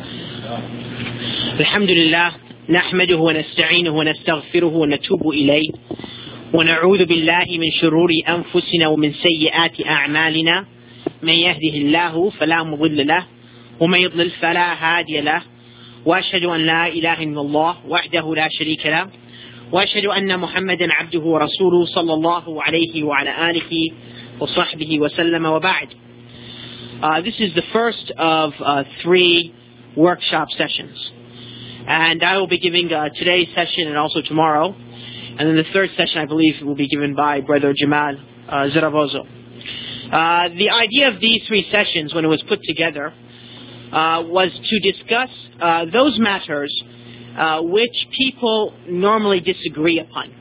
الحمد لله نحمده ونستعينه ونستغفره ونتوب إليه ونعوذ بالله من شرور أنفسنا ومن سيئات أعمالنا من يهده الله فلا مضل له ومن يضلل فلا هادي له وأشهد أن لا إله إلا الله وحده لا شريك له وأشهد أن محمدا عبده ورسوله صلى الله عليه وعلى آله وصحبه وسلم وبعد. This is the first of 3 workshop sessions. And I will be giving today's session and also tomorrow. And then the third session, I believe, will be given by Brother Jamal Zarabozo. The idea of these 3 sessions, when it was put together, was to discuss those matters which people normally disagree upon.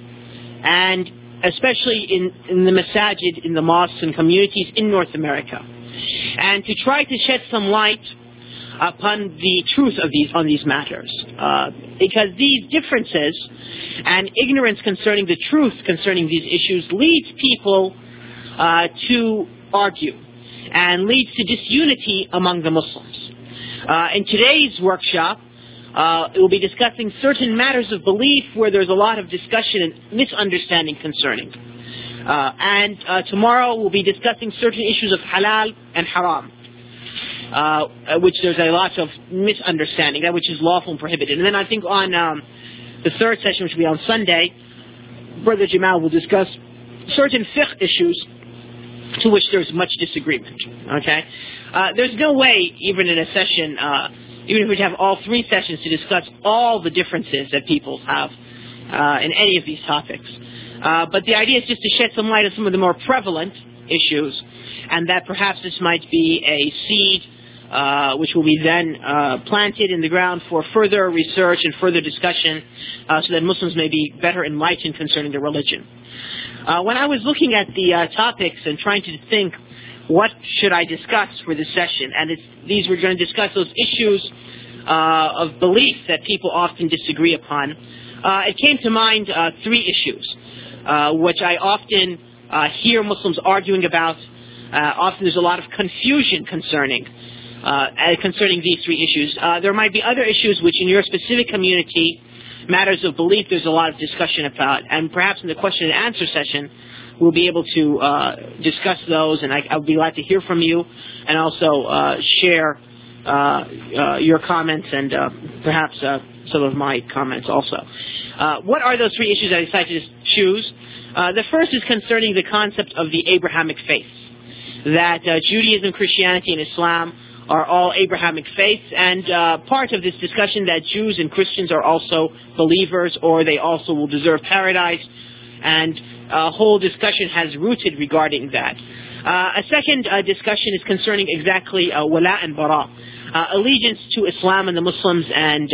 And especially in the masajid, in the mosques and communities in North America. And to try to shed some light upon the truth of these matters. Because these differences and ignorance concerning the truth concerning these issues leads people to argue and leads to disunity among the Muslims. In today's workshop, we'll be discussing certain matters of belief where there's a lot of discussion and misunderstanding concerning. And tomorrow we'll be discussing certain issues of halal and haram, which there's a lot of misunderstanding, that which is lawful and prohibited. And then I think on the third session, which will be on Sunday, Brother Jamal will discuss certain fiqh issues to which there's much disagreement. Okay, there's no way, even in a session, even if we have all 3 sessions, to discuss all the differences that people have in any of these topics. But the idea is just to shed some light on some of the more prevalent issues, and that perhaps this might be a seed which will be then planted in the ground for further research and further discussion, so that Muslims may be better enlightened concerning their religion. When I was looking at the topics and trying to think what should I discuss for this session, and these we're going to discuss those issues of belief that people often disagree upon, it came to mind 3 issues which I often hear Muslims arguing about. Often there's a lot of confusion concerning these 3 issues. There might be other issues which in your specific community, matters of belief, there's a lot of discussion about. And perhaps in the question and answer session, we'll be able to discuss those, and I'll be glad to hear from you and also share your comments and perhaps some of my comments also. What are those 3 issues I decided to choose? The first is concerning the concept of the Abrahamic faith, that Judaism, Christianity, and Islam are all Abrahamic faiths, and part of this discussion that Jews and Christians are also believers, or they also will deserve paradise, and a whole discussion has rooted regarding that. A second discussion is concerning exactly wala and bara, allegiance to Islam and the Muslims, and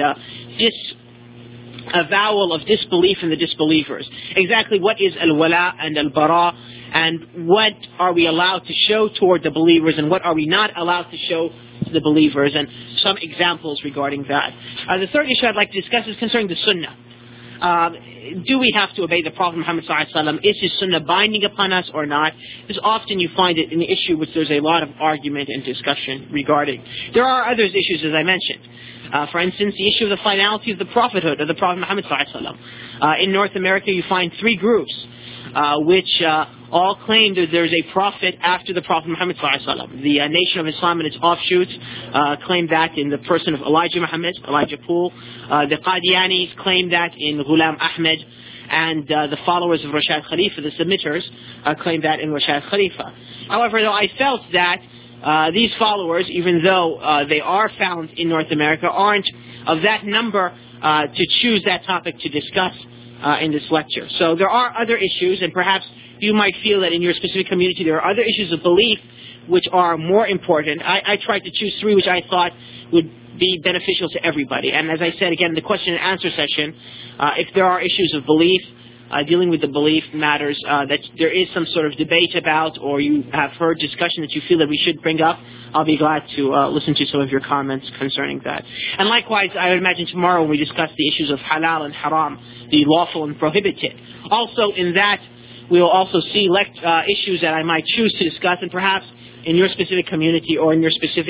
avowal of disbelief in the disbelievers. Exactly what is al-wala and al-bara, and what are we allowed to show toward the believers, and what are we not allowed to show to the believers, and some examples regarding that. The third issue I'd like to discuss is concerning the Sunnah. Do we have to obey the Prophet Muhammad sallallahu alaihi wasallam? Is his Sunnah binding upon us or not? Because often you find it in the issue which there's a lot of argument and discussion regarding. There are other issues, as I mentioned. For instance, the issue of the finality of the prophethood of the Prophet Muhammad sallallahu alaihi wasallam. In North America, you find 3 groups which all claim that there's a prophet after the Prophet Muhammad sallallahu alaihi wasallam. The Nation of Islam and its offshoots claim that in the person of Elijah Muhammad, Elijah Poole. The Qadianis claim that in Ghulam Ahmed, and the followers of Rashad Khalifa, the submitters, claim that in Rashad Khalifa. However, though, I felt that these followers, even though they are found in North America, aren't of that number to choose that topic to discuss in this lecture. So there are other issues, and perhaps you might feel that in your specific community there are other issues of belief which are more important. I tried to choose 3 which I thought would be beneficial to everybody. And as I said again in the question and answer session, if there are issues of belief, dealing with the belief matters that there is some sort of debate about, or you have heard discussion that you feel that we should bring up, I'll be glad to listen to some of your comments concerning that. And likewise, I would imagine tomorrow when we discuss the issues of halal and haram, the lawful and prohibited. Also in that, we will also see issues that I might choose to discuss, and perhaps in your specific community or in your specific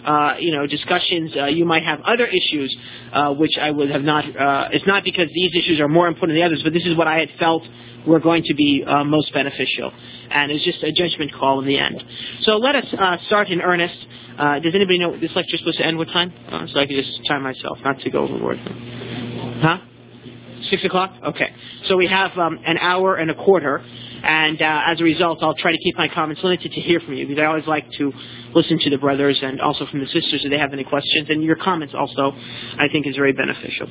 discussions, you might have other issues which I would have not. It's not because these issues are more important than the others, but this is what I had felt were going to be most beneficial, and it's just a judgment call in the end. So let us start in earnest. Does anybody know this lecture is supposed to end what time? So I can just time myself, not to go overboard. Huh? 6 o'clock? Okay. So we have an hour and a quarter, and as a result, I'll try to keep my comments limited to hear from you, because I always like to listen to the brothers and also from the sisters if they have any questions, and your comments also, I think, is very beneficial.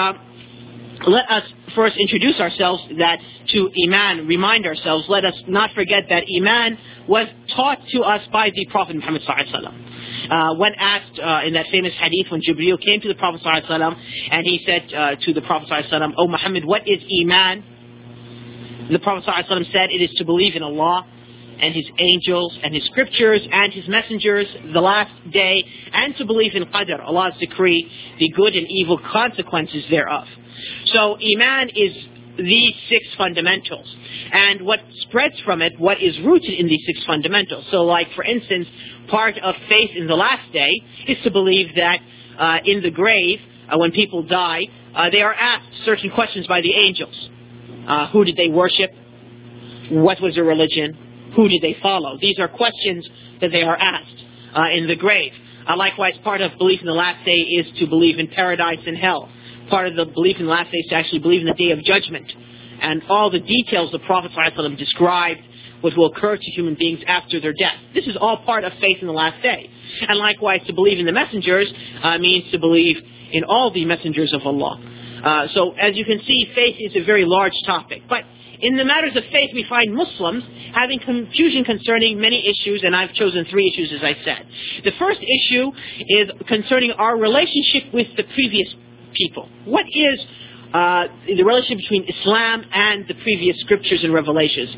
Let us first introduce ourselves, that to Iman, remind ourselves, let us not forget that Iman was taught to us by the Prophet Muhammad ﷺ. When asked in that famous hadith, when Jibreel came to the Prophet ﷺ and he said to the Prophet ﷺ, "O Muhammad, what is Iman?" The Prophet ﷺ said, "It is to believe in Allah and His angels and His scriptures and His messengers, the last day, and to believe in Qadr, Allah's decree, the good and evil consequences thereof." So Iman is these 6 fundamentals, and what spreads from it, what is rooted in these 6 fundamentals. So like, for instance, part of faith in the last day is to believe that in the grave, when people die, they are asked certain questions by the angels. Who did they worship? What was their religion? Who did they follow? These are questions that they are asked in the grave. Likewise, part of belief in the last day is to believe in paradise and hell. Part of the belief in the last day is to actually believe in the day of judgment. And all the details the Prophet ﷺ described what will occur to human beings after their death. This is all part of faith in the last day. And likewise, to believe in the messengers means to believe in all the messengers of Allah. So as you can see, faith is a very large topic. But in the matters of faith, we find Muslims having confusion concerning many issues, and I've chosen 3 issues, as I said. The first issue is concerning our relationship with the previous people. What is the relationship between Islam and the previous scriptures and revelations?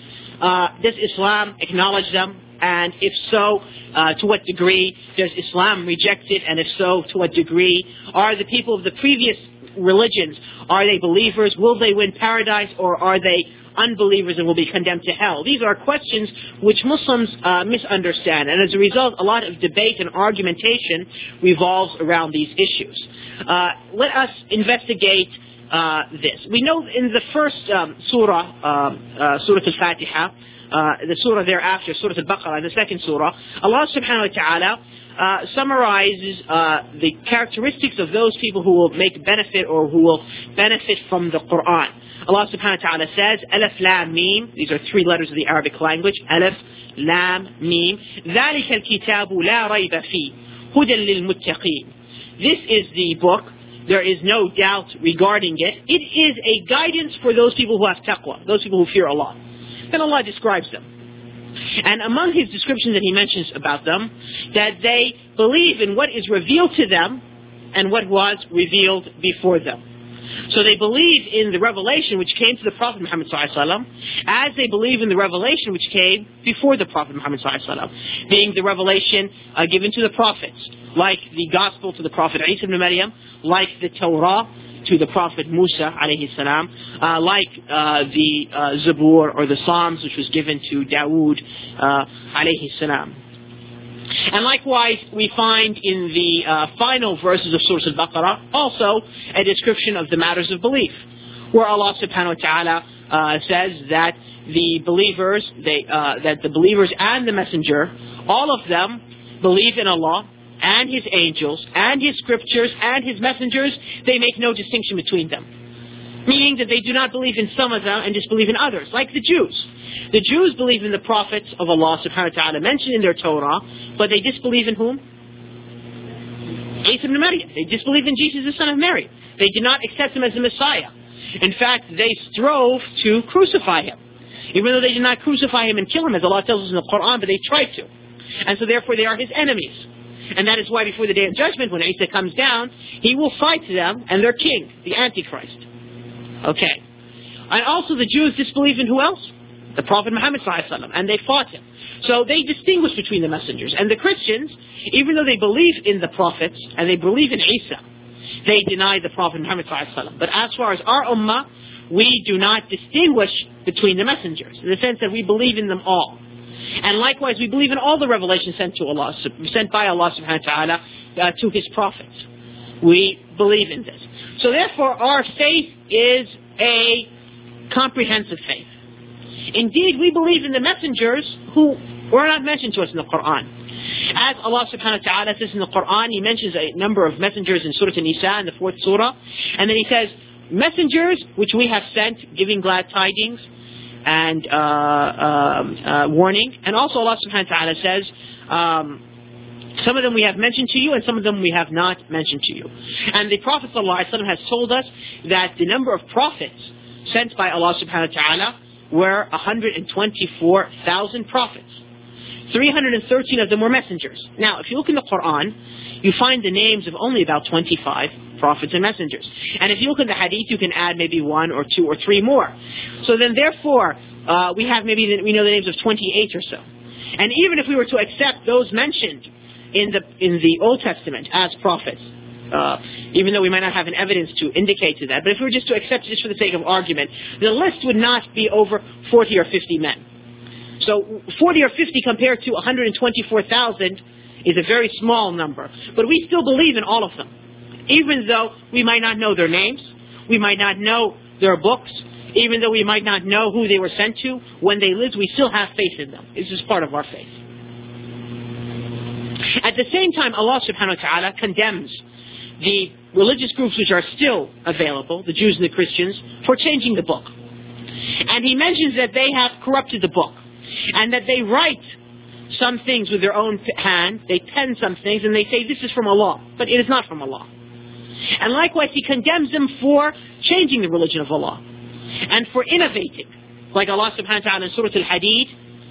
Does Islam acknowledge them? And if so, to what degree does Islam reject it? And if so, to what degree? Are the people of the previous religions, are they believers? Will they win paradise? Or are they unbelievers and will be condemned to hell? These are questions which Muslims misunderstand. And as a result, a lot of debate and argumentation revolves around these issues. Let us investigate this. We know in the first surah, Surah Al-Fatiha, the surah thereafter, Surah Al-Baqarah, the second surah, Allah subhanahu wa ta'ala summarizes the characteristics of those people who will make benefit or who will benefit from the Quran. Allah subhanahu wa ta'ala says, Alif Lam Mim, these are 3 letters of the Arabic language, Alif Lam Mim, ذَلِكَ الْكِتَابُ لَا رَيْبَ فِيهِ هُدًى لِلْمُتَّقِينَ. This is the book, there is no doubt regarding it. It is a guidance for those people who have taqwa, those people who fear Allah. Then Allah describes them. And among His descriptions that He mentions about them, that they believe in what is revealed to them and what was revealed before them. So they believe in the revelation which came to the Prophet Muhammad ﷺ, as they believe in the revelation which came before the Prophet Muhammad ﷺ, being the revelation given to the prophets, like the Gospel to the Prophet Isa ibn Maryam, like the Torah to the Prophet Musa alayhi salam, like the Zabur or the Psalms which was given to Dawood alayhi salam. And likewise, we find in the final verses of Surah Al-Baqarah also a description of the matters of belief, where Allah subhanahu wa ta'ala says that the believers, that the believers and the messenger, all of them believe in Allah and His angels and His scriptures and His messengers. They make no distinction between them. Meaning that they do not believe in some of them and disbelieve in others, like the Jews. The Jews believe in the prophets of Allah subhanahu wa ta'ala mentioned in their Torah, but they disbelieve in whom? Isa ibn Maryam. They disbelieve in Jesus, the son of Mary. They did not accept Him as the Messiah. In fact, they strove to crucify Him. Even though they did not crucify Him and kill Him, as Allah tells us in the Quran, but they tried to. And so therefore they are His enemies. And that is why before the Day of Judgment, when Isa comes down, He will fight them and their king, the Antichrist. Okay. And also the Jews disbelieve in who else? The Prophet Muhammad ﷺ, and they fought him. So they distinguish between the messengers. And the Christians, even though they believe in the prophets and they believe in Isa, they deny the Prophet Muhammad ﷺ. But as far as our ummah, we do not distinguish between the messengers, in the sense that we believe in them all. And likewise, we believe in all the revelations sent by Allah subhanahu wa ta'ala to His prophets. We believe in this. So therefore, our faith is a comprehensive faith. Indeed, we believe in the messengers who were not mentioned to us in the Quran. As Allah subhanahu wa ta'ala says in the Quran, He mentions a number of messengers in Surah An-Nisa, in the 4th surah, and then He says, messengers which we have sent, giving glad tidings and warning. And also Allah subhanahu wa ta'ala says, some of them we have mentioned to you, and some of them we have not mentioned to you. And the Prophet ﷺ has told us that the number of prophets sent by Allah subhanahu wa ta'ala were 124,000 prophets. 313 of them were messengers. Now, if you look in the Quran, you find the names of only about 25 prophets and messengers. And if you look in the Hadith, you can add maybe 1 or 2 or 3 more. So then, therefore, we know the names of 28 or so. And even if we were to accept those mentioned in the Old Testament as prophets, even though we might not have an evidence to indicate to that, but if we were just to accept it just for the sake of argument, the list would not be over 40 or 50 men. So 40 or 50 compared to 124,000 is a very small number. But we still believe in all of them. Even though we might not know their names, we might not know their books, even though we might not know who they were sent to, when they lived, we still have faith in them. This is part of our faith. At the same time, Allah subhanahu wa ta'ala condemns the religious groups which are still available, the Jews and the Christians, for changing the book. And He mentions that they have corrupted the book, and that they write some things with their own hand, they pen some things, and they say this is from Allah, but it is not from Allah. And likewise, He condemns them for changing the religion of Allah, and for innovating, like Allah subhanahu wa ta'ala in Surah Al-Hadid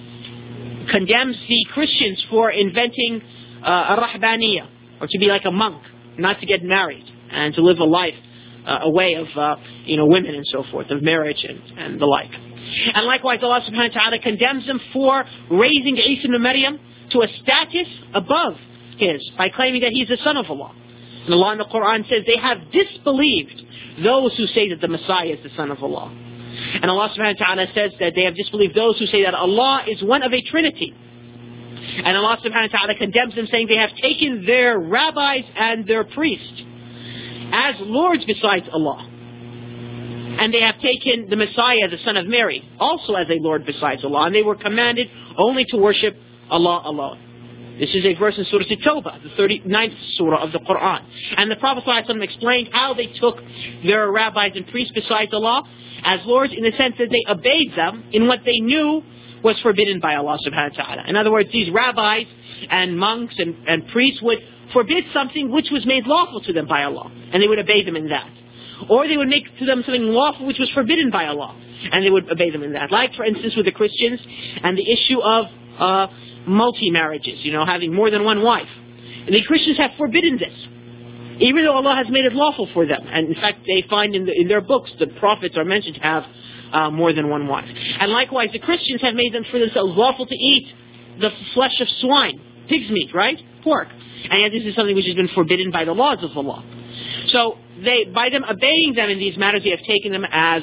condemns the Christians for inventing a rahbaniyah, or to be like a monk, not to get married, and to live a life, a way of women and so forth, of marriage and the like. And likewise, Allah subhanahu wa ta'ala condemns them for raising Isa ibn Maryam to a status above His, by claiming that He's the son of Allah. And Allah in the Quran says they have disbelieved those who say that the Messiah is the son of Allah. And Allah subhanahu wa ta'ala says that they have disbelieved those who say that Allah is one of a trinity. And Allah subhanahu wa ta'ala condemns them, saying they have taken their rabbis and their priests as lords besides Allah. And they have taken the Messiah, the son of Mary, also as a lord besides Allah. And they were commanded only to worship Allah alone. This is a verse in Surah At-Tawbah, the 39th surah of the Quran. And the Prophet ﷺ explained how they took their rabbis and priests besides Allah as lords, in the sense that they obeyed them in what they knew was forbidden by Allah subhanahu wa ta'ala. In other words, these rabbis and monks and priests would forbid something which was made lawful to them by Allah, and they would obey them in that. Or they would make to them something lawful which was forbidden by Allah, and they would obey them in that. Like, for instance, with the Christians and the issue of multi-marriages, having more than one wife. And the Christians have forbidden this, even though Allah has made it lawful for them. And in fact, they find in their books, the prophets are mentioned to have more than one wife. And likewise, the Christians have made them for themselves lawful to eat the flesh of swine, pig's meat, right? Pork. And yet this is something which has been forbidden by the laws of Allah. So by them obeying them in these matters, they have taken them as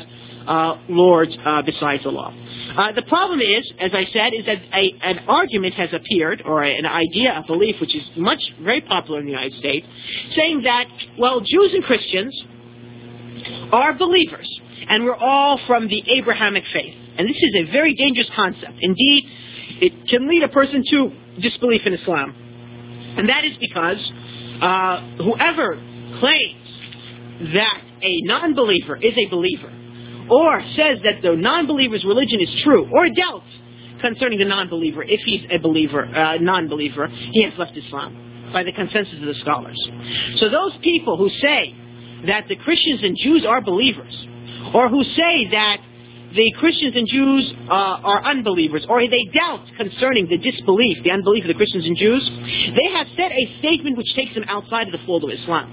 lords besides Allah. The problem is, as I said, is that an argument has appeared, or an idea, a belief, which is very popular in the United States, saying that, well, Jews and Christians are believers, and we're all from the Abrahamic faith. And this is a very dangerous concept. Indeed, it can lead a person to disbelief in Islam. And that is because whoever claims that a non-believer is a believer, or says that the non-believer's religion is true, or doubts concerning the non-believer, if he's a non-believer, he has left Islam, by the consensus of the scholars. So those people who say that the Christians and Jews are believers, or who say that the Christians and Jews are unbelievers, or they doubt concerning the disbelief, the unbelief of the Christians and Jews, they have said a statement which takes them outside of the fold of Islam.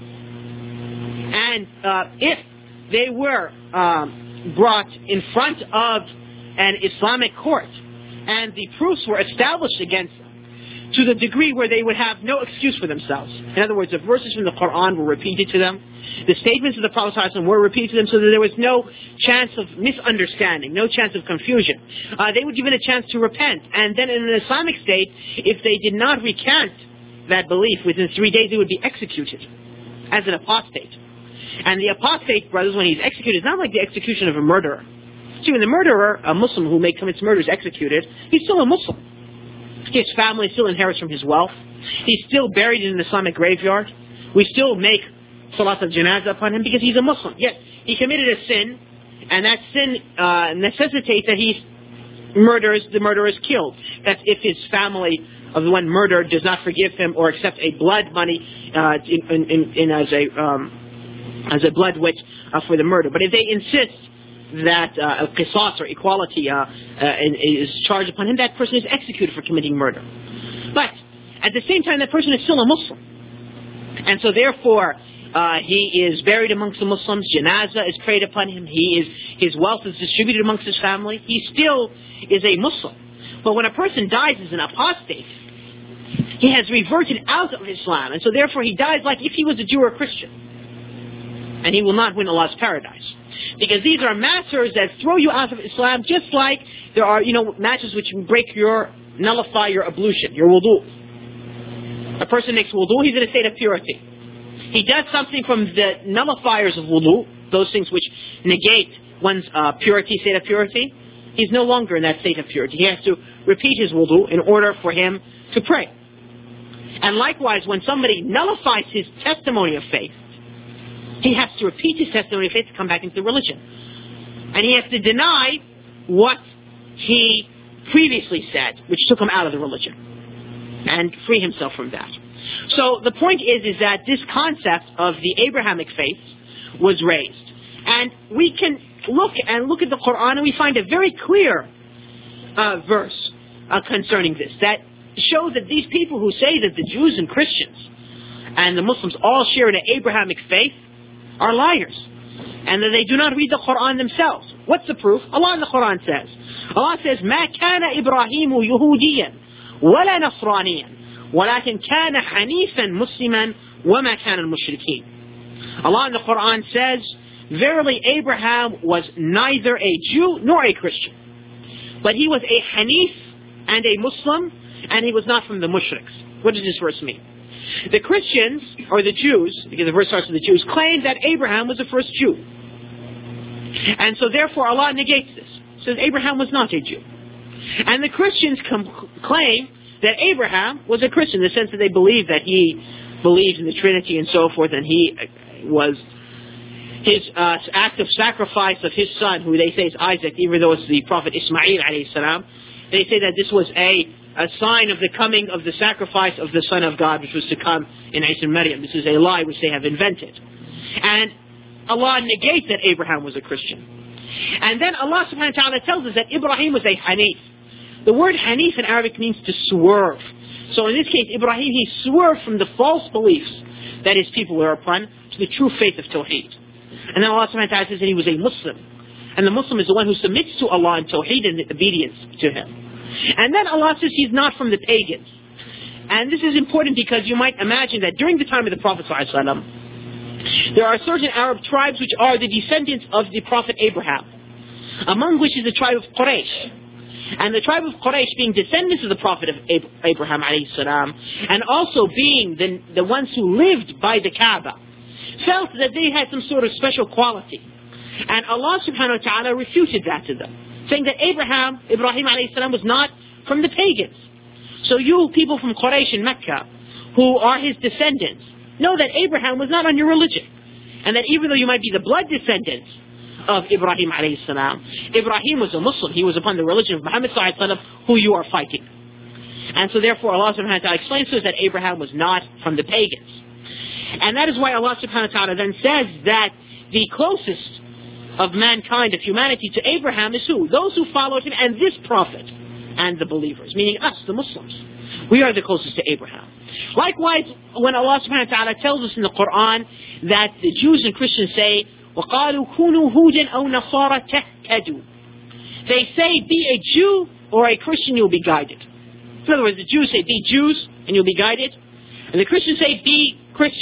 And if they were brought in front of an Islamic court, and the proofs were established against them, to the degree where they would have no excuse for themselves. In other words, the verses from the Quran were repeated to them, The statements of the Prophet ﷺ were repeated to them so that there was no chance of misunderstanding, no chance of confusion. They were given a chance to repent. And then in an Islamic state, if they did not recant that belief within 3 days, they would be executed as an apostate. And the apostate, brothers, when he's executed, is not like the execution of a murderer. See, when the murderer, a Muslim who commits murder, is executed, he's still a Muslim. His family still inherits from his wealth. He's still buried in an Islamic graveyard. We still make Salat al-Janazah upon him because he's a Muslim. Yes, he committed a sin, and that sin necessitates that the murderer is killed. That's if his family of the one murdered does not forgive him or accept a blood money as a blood wit for the murder. But if they insist that qisas or equality is charged upon him, that person is executed for committing murder. But at the same time, that person is still a Muslim. And so therefore, he is buried amongst the Muslims, janazah is prayed upon him, his wealth is distributed amongst his family, he still is a Muslim. But when a person dies as an apostate, he has reverted out of Islam, and so therefore he dies like if he was a Jew or a Christian. And he will not win Allah's paradise. Because these are matters that throw you out of Islam, just like there are, matters which nullify your ablution, your wudu. A person makes wudu, he's in a state of purity. He does something from the nullifiers of wudu, those things which negate one's state of purity. He's no longer in that state of purity. He has to repeat his wudu in order for him to pray. And likewise, when somebody nullifies his testimony of faith, he has to repeat his testimony of faith to come back into the religion. And he has to deny what he previously said, which took him out of the religion, and free himself from that. So the point is that this concept of the Abrahamic faith was raised. And we can look at the Quran and we find a very clear verse concerning this, that shows that these people who say that the Jews and Christians and the Muslims all share in an Abrahamic faith are liars, and that they do not read the Quran themselves. What's the proof? Allah in the Quran says, مَا كَانَ إِبْرَاهِيمُ يَهُودِيًّا وَلَا نَصْرَانِيًّا وَلَكِنْ كَانَ حَنِيفًا مُسْلِمًا وَمَا كَانَ الْمُشْرِكِينَ. Allah in the Quran says, verily Abraham was neither a Jew nor a Christian, but he was a Hanif and a Muslim, and he was not from the mushriks. What does this verse mean? The Christians, or the Jews, because the verse starts with the Jews, claim that Abraham was the first Jew. And so therefore Allah negates this. Says Abraham was not a Jew. And the Christians claim that Abraham was a Christian, in the sense that they believe that he believed in the Trinity and so forth, and he was his act of sacrifice of his son, who they say is Isaac, even though it's the Prophet Ismail alayhi salam, they say that this was a sign of the coming of the sacrifice of the Son of God, which was to come in Isa and Maryam. This is a lie which they have invented. And Allah negates that Abraham was a Christian. And then Allah subhanahu wa ta'ala tells us that Ibrahim was a Hanif. The word Hanif in Arabic means to swerve. So in this case, Ibrahim, he swerved from the false beliefs that his people were upon to the true faith of Tawheed. And then Allah subhanahu wa ta'ala says that he was a Muslim. And the Muslim is the one who submits to Allah in Tawheed and obedience to him. And then Allah says he's not from the pagans. And this is important because you might imagine that during the time of the Prophet ﷺ, there are certain Arab tribes which are the descendants of the Prophet Abraham, among which is the tribe of Quraysh. And the tribe of Quraysh, being descendants of the Prophet of Abraham ﷺ, and also being the ones who lived by the Kaaba, felt that they had some sort of special quality. And Allah subhanahu wa ta'ala refuted that to them, saying that Ibrahim alayhi salam, was not from the pagans. So you people from Quraysh in Mecca, who are his descendants, know that Abraham was not on your religion. And that even though you might be the blood descendants of Ibrahim alayhi salam, Ibrahim was a Muslim. He was upon the religion of Muhammad sallallahu alaihi wasallam, who you are fighting. And so therefore Allah subhanahu wa ta'ala explains to us that Abraham was not from the pagans. And that is why Allah subhanahu wa ta'ala then says that the closest of mankind, of humanity, to Abraham is who? Those who followed him and this prophet and the believers, meaning us, the Muslims. We are the closest to Abraham. Likewise, when Allah subhanahu wa ta'ala tells us in the Quran that the Jews and Christians say, وَقَالُوا كُونُوا هُودًا أَوْ نَصَارَى تَهْتَدُوا. They say, be a Jew or a Christian, you'll be guided. In other words, the Jews say, be Jews and you'll be guided. And the Christians say, be Christians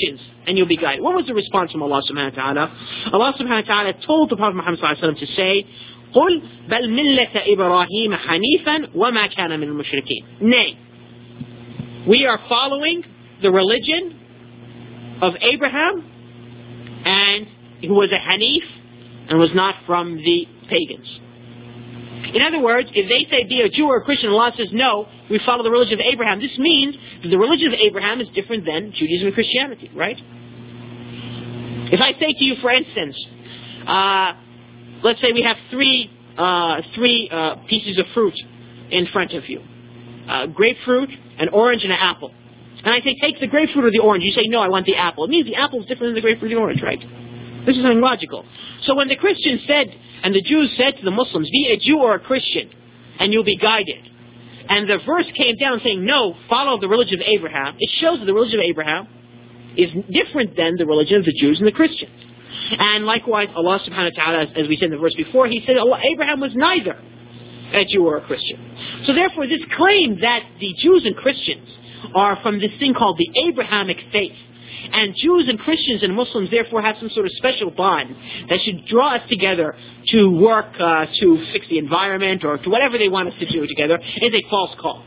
and you'll be guided. What was the response from Allah subhanahu wa ta'ala? Allah subhanahu wa ta'ala told the Prophet Muhammad sallallahu alaihi wasallam to say, قُلْ بَلْ مِلَّةَ إِبْرَاهِيمَ حَنِيفًا وَمَا كَانَ مِنَ الْمُشْرِكِينَ. Nay, we are following the religion of Abraham, and who was a Hanif and was not from the pagans. In other words, if they say be a Jew or a Christian, Allah says no, we follow the religion of Abraham. This means that the religion of Abraham is different than Judaism and Christianity, right? If I say to you, for instance, let's say we have three pieces of fruit in front of you. Grapefruit, an orange, and an apple. And I say, take the grapefruit or the orange. You say, no, I want the apple. It means the apple is different than the grapefruit or the orange, right? This is unlogical. So when the Christians said, and the Jews said to the Muslims, be a Jew or a Christian, and you'll be guided. And the verse came down saying, no, follow the religion of Abraham. It shows that the religion of Abraham is different than the religion of the Jews and the Christians. And likewise, Allah subhanahu wa ta'ala, as we said in the verse before, He said Abraham was neither a Jew or a Christian. So therefore, this claim that the Jews and Christians are from this thing called the Abrahamic faith, and Jews and Christians and Muslims therefore have some sort of special bond that should draw us together to work to fix the environment or to whatever they want us to do together, is a false call.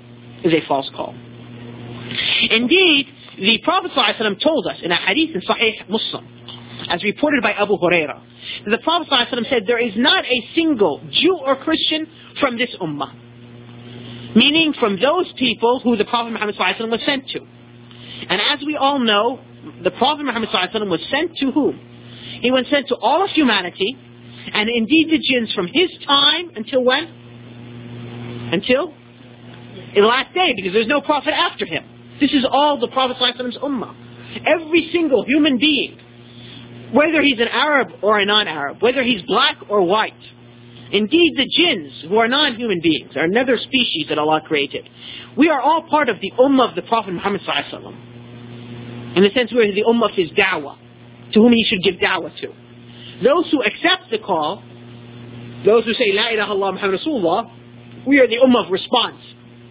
Indeed, the Prophet ﷺ told us in a hadith in Sahih Muslim, as reported by Abu Hurairah, that the Prophet ﷺ said, there is not a single Jew or Christian from this ummah. Meaning from those people who the Prophet Muhammad ﷺ was sent to. And as we all know, the Prophet Muhammad ﷺ was sent to whom? He was sent to all of humanity, and indeed the jinns from his time until when? Until the last day, because there's no prophet after him. This is all the Prophet ﷺ's ummah. Every single human being, whether he's an Arab or a non-Arab, whether he's black or white, indeed the jinns, who are non-human beings, are another species that Allah created. We are all part of the ummah of the Prophet Muhammad ﷺ. In the sense we're the ummah of his da'wah, to whom he should give da'wah to. Those who accept the call, those who say, La ilaha illallah Muhammad Rasulullah, we are the ummah of response.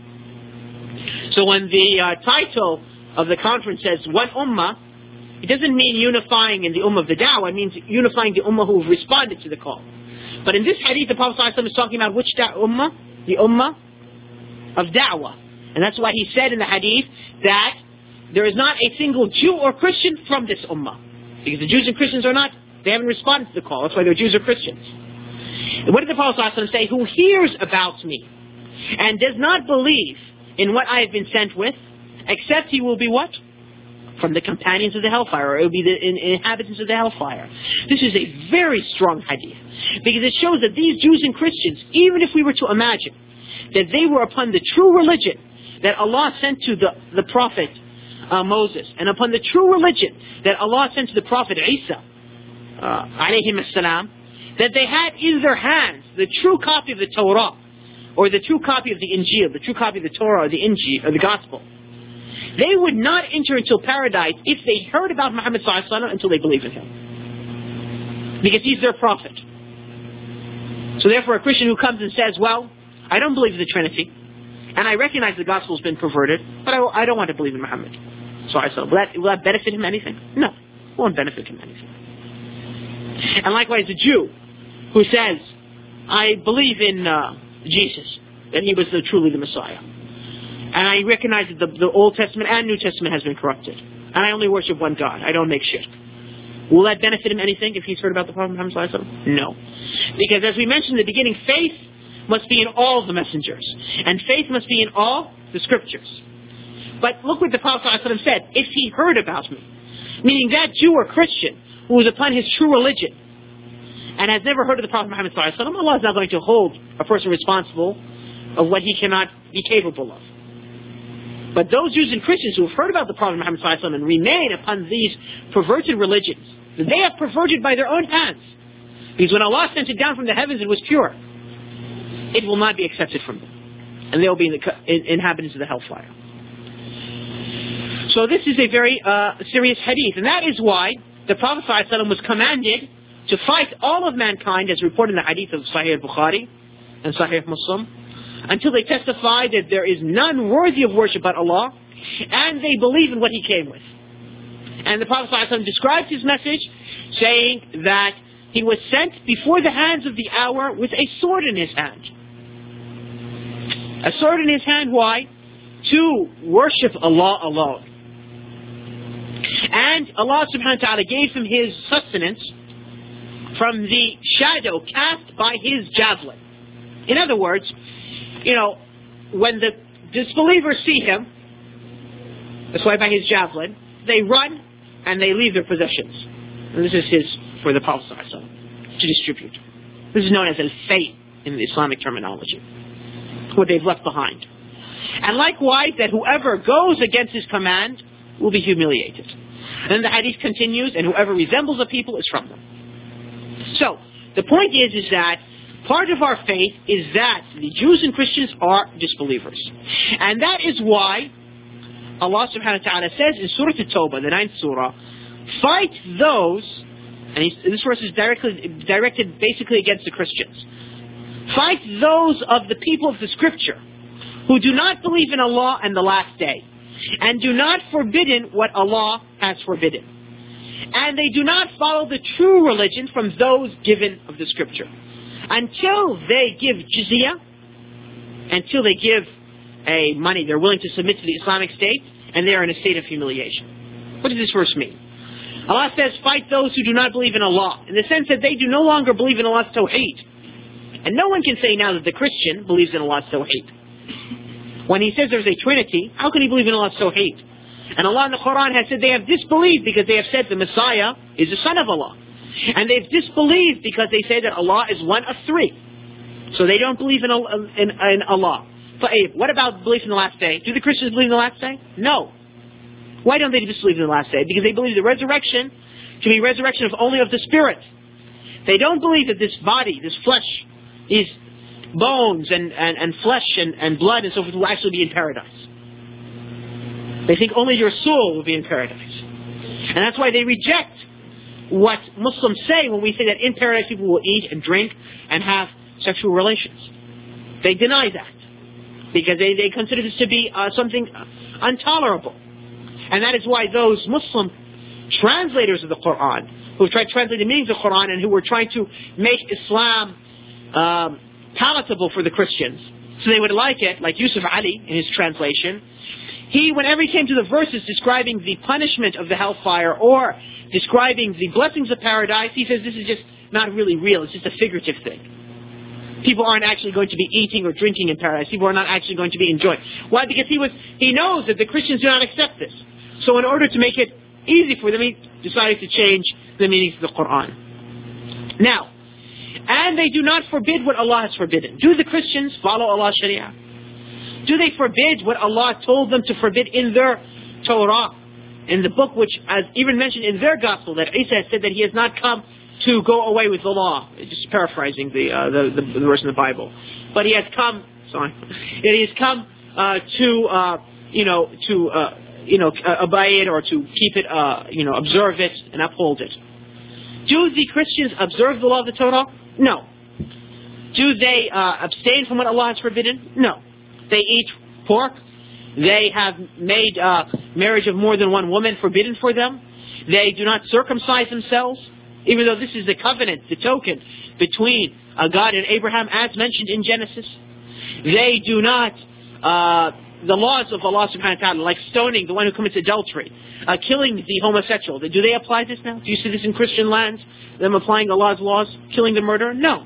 So when the title of the conference says, one ummah, it doesn't mean unifying in the ummah of the da'wah, it means unifying the ummah who have responded to the call. But in this hadith, the Prophet ﷺ is talking about which ummah? The ummah of da'wah. And that's why he said in the hadith that there is not a single Jew or Christian from this ummah. Because the Jews and Christians they haven't responded to the call. That's why they're Jews or Christians. And what did the Prophet ﷺ say? Who hears about me and does not believe in what I have been sent with, except he will be what? From the companions of the hellfire, or it will be the inhabitants of the hellfire. This is a very strong hadith, because it shows that these Jews and Christians, even if we were to imagine that they were upon the true religion that Allah sent to the Prophet Moses, and upon the true religion that Allah sent to the Prophet Isa, alayhim as-salam, that they had in their hands the true copy of the Torah, or the true copy of the Injil, the true copy of the Torah, or the Injil, or the Gospel, they would not enter into paradise if they heard about Muhammad sallallahu alaihi wasallam until they believe in him, because he's their prophet. So therefore, a Christian who comes and says, well, I don't believe in the Trinity, and I recognize the gospel has been perverted, but I don't want to believe in Muhammad sallallahu alaihi wasallam. Will that benefit him anything? No, it won't benefit him anything. And likewise, a Jew who says, I believe in Jesus, that he was truly the Messiah, and I recognize that the Old Testament and New Testament has been corrupted, and I only worship one God, I don't make shirk. Will that benefit him anything if he's heard about the Prophet Muhammad sallallahu alaihi wasallam? No. Because as we mentioned in the beginning, faith must be in all the messengers, and faith must be in all the scriptures. But look what the Prophet sallallahu alaihi wasallam said, if he heard about me, meaning that Jew or Christian who was upon his true religion and has never heard of the Prophet Muhammad sallallahu alaihi wasallam, Allah is not going to hold a person responsible of what he cannot be capable of. But those Jews and Christians who have heard about the Prophet Muhammad sallallahu alaihi wasallam and remain upon these perverted religions that they have perverted by their own hands, because when Allah sent it down from the heavens, it was pure, it will not be accepted from them, and they will be inhabitants of the hellfire. So this is a very serious hadith, and that is why the Prophet sallallahu alaihi wasallam was commanded to fight all of mankind, as reported in the hadith of Sahih al-Bukhari and Sahih Muslim, until they testify that there is none worthy of worship but Allah, and they believe in what He came with. And the Prophet ﷺ described his message, saying that he was sent before the hands of the hour with a sword in his hand. A sword in his hand, why? To worship Allah alone. And Allah subhanahu wa ta'ala gave him his sustenance from the shadow cast by his javelin. In other words, when the disbelievers see him, that's why by his javelin, they run and they leave their possessions. And this is for the Prophet ﷺ to distribute. This is known as al-fay in the Islamic terminology, what they've left behind. And likewise, that whoever goes against his command will be humiliated. And then the hadith continues, and whoever resembles a people is from them. So, the point is that part of our faith is that the Jews and Christians are disbelievers. And that is why Allah subhanahu wa ta'ala says in Surah At-Tawbah, the 9th surah, fight those, and this verse is directed basically against the Christians. Fight those of the people of the scripture who do not believe in Allah and the last day, and do not forbidden what Allah has forbidden. And they do not follow the true religion from those given of the scripture, until they give jizya, until they give money, they're willing to submit to the Islamic State, and they are in a state of humiliation. What does this verse mean? Allah says, fight those who do not believe in Allah, in the sense that they do no longer believe in Allah's tawheed. And no one can say now that the Christian believes in Allah's tawheed. When he says there's a Trinity, how can he believe in Allah's tawheed? And Allah in the Quran has said they have disbelieved because they have said the Messiah is the son of Allah. And they've disbelieved because they say that Allah is one of three. So they don't believe in Allah. But what about belief in the last day? Do the Christians believe in the last day? No. Why don't they disbelieve in the last day? Because they believe the resurrection to be resurrection only of the spirit. They don't believe that this body, this flesh, is bones and flesh and blood and so forth will actually be in paradise. They think only your soul will be in paradise. And that's why they reject what Muslims say when we say that in paradise people will eat and drink and have sexual relations. They deny that because they consider this to be something intolerable. And that is why those Muslim translators of the Quran, who tried to translate the meanings of the Quran and who were trying to make Islam palatable for the Christians, so they would like it, like Yusuf Ali in his translation, whenever he came to the verses describing the punishment of the hellfire or describing the blessings of paradise, he says this is just not really real, it's just a figurative thing. People aren't actually going to be eating or drinking in paradise. People are not actually going to be enjoying. Why? Because he knows that the Christians do not accept this. So in order to make it easy for them, he decided to change the meanings of the Quran. Now, and they do not forbid what Allah has forbidden. Do the Christians follow Allah's Sharia? Do they forbid what Allah told them to forbid in their Torah, in the book which, as even mentioned in their gospel, that Isa said that he has not come to go away with the law? Just paraphrasing the verse in the Bible. But he has come, he has come to obey it or to keep it, observe it and uphold it. Do the Christians observe the law of the Torah? No. Do they abstain from what Allah has forbidden? No. They eat pork. They have made marriage of more than one woman forbidden for them. They do not circumcise themselves, even though this is the covenant, the token between God and Abraham, as mentioned in Genesis. They do not, the laws of Allah subhanahu wa ta'ala, like stoning the one who commits adultery, killing the homosexual, do they apply this now? Do you see this in Christian lands, them applying Allah's laws, killing the murderer? No.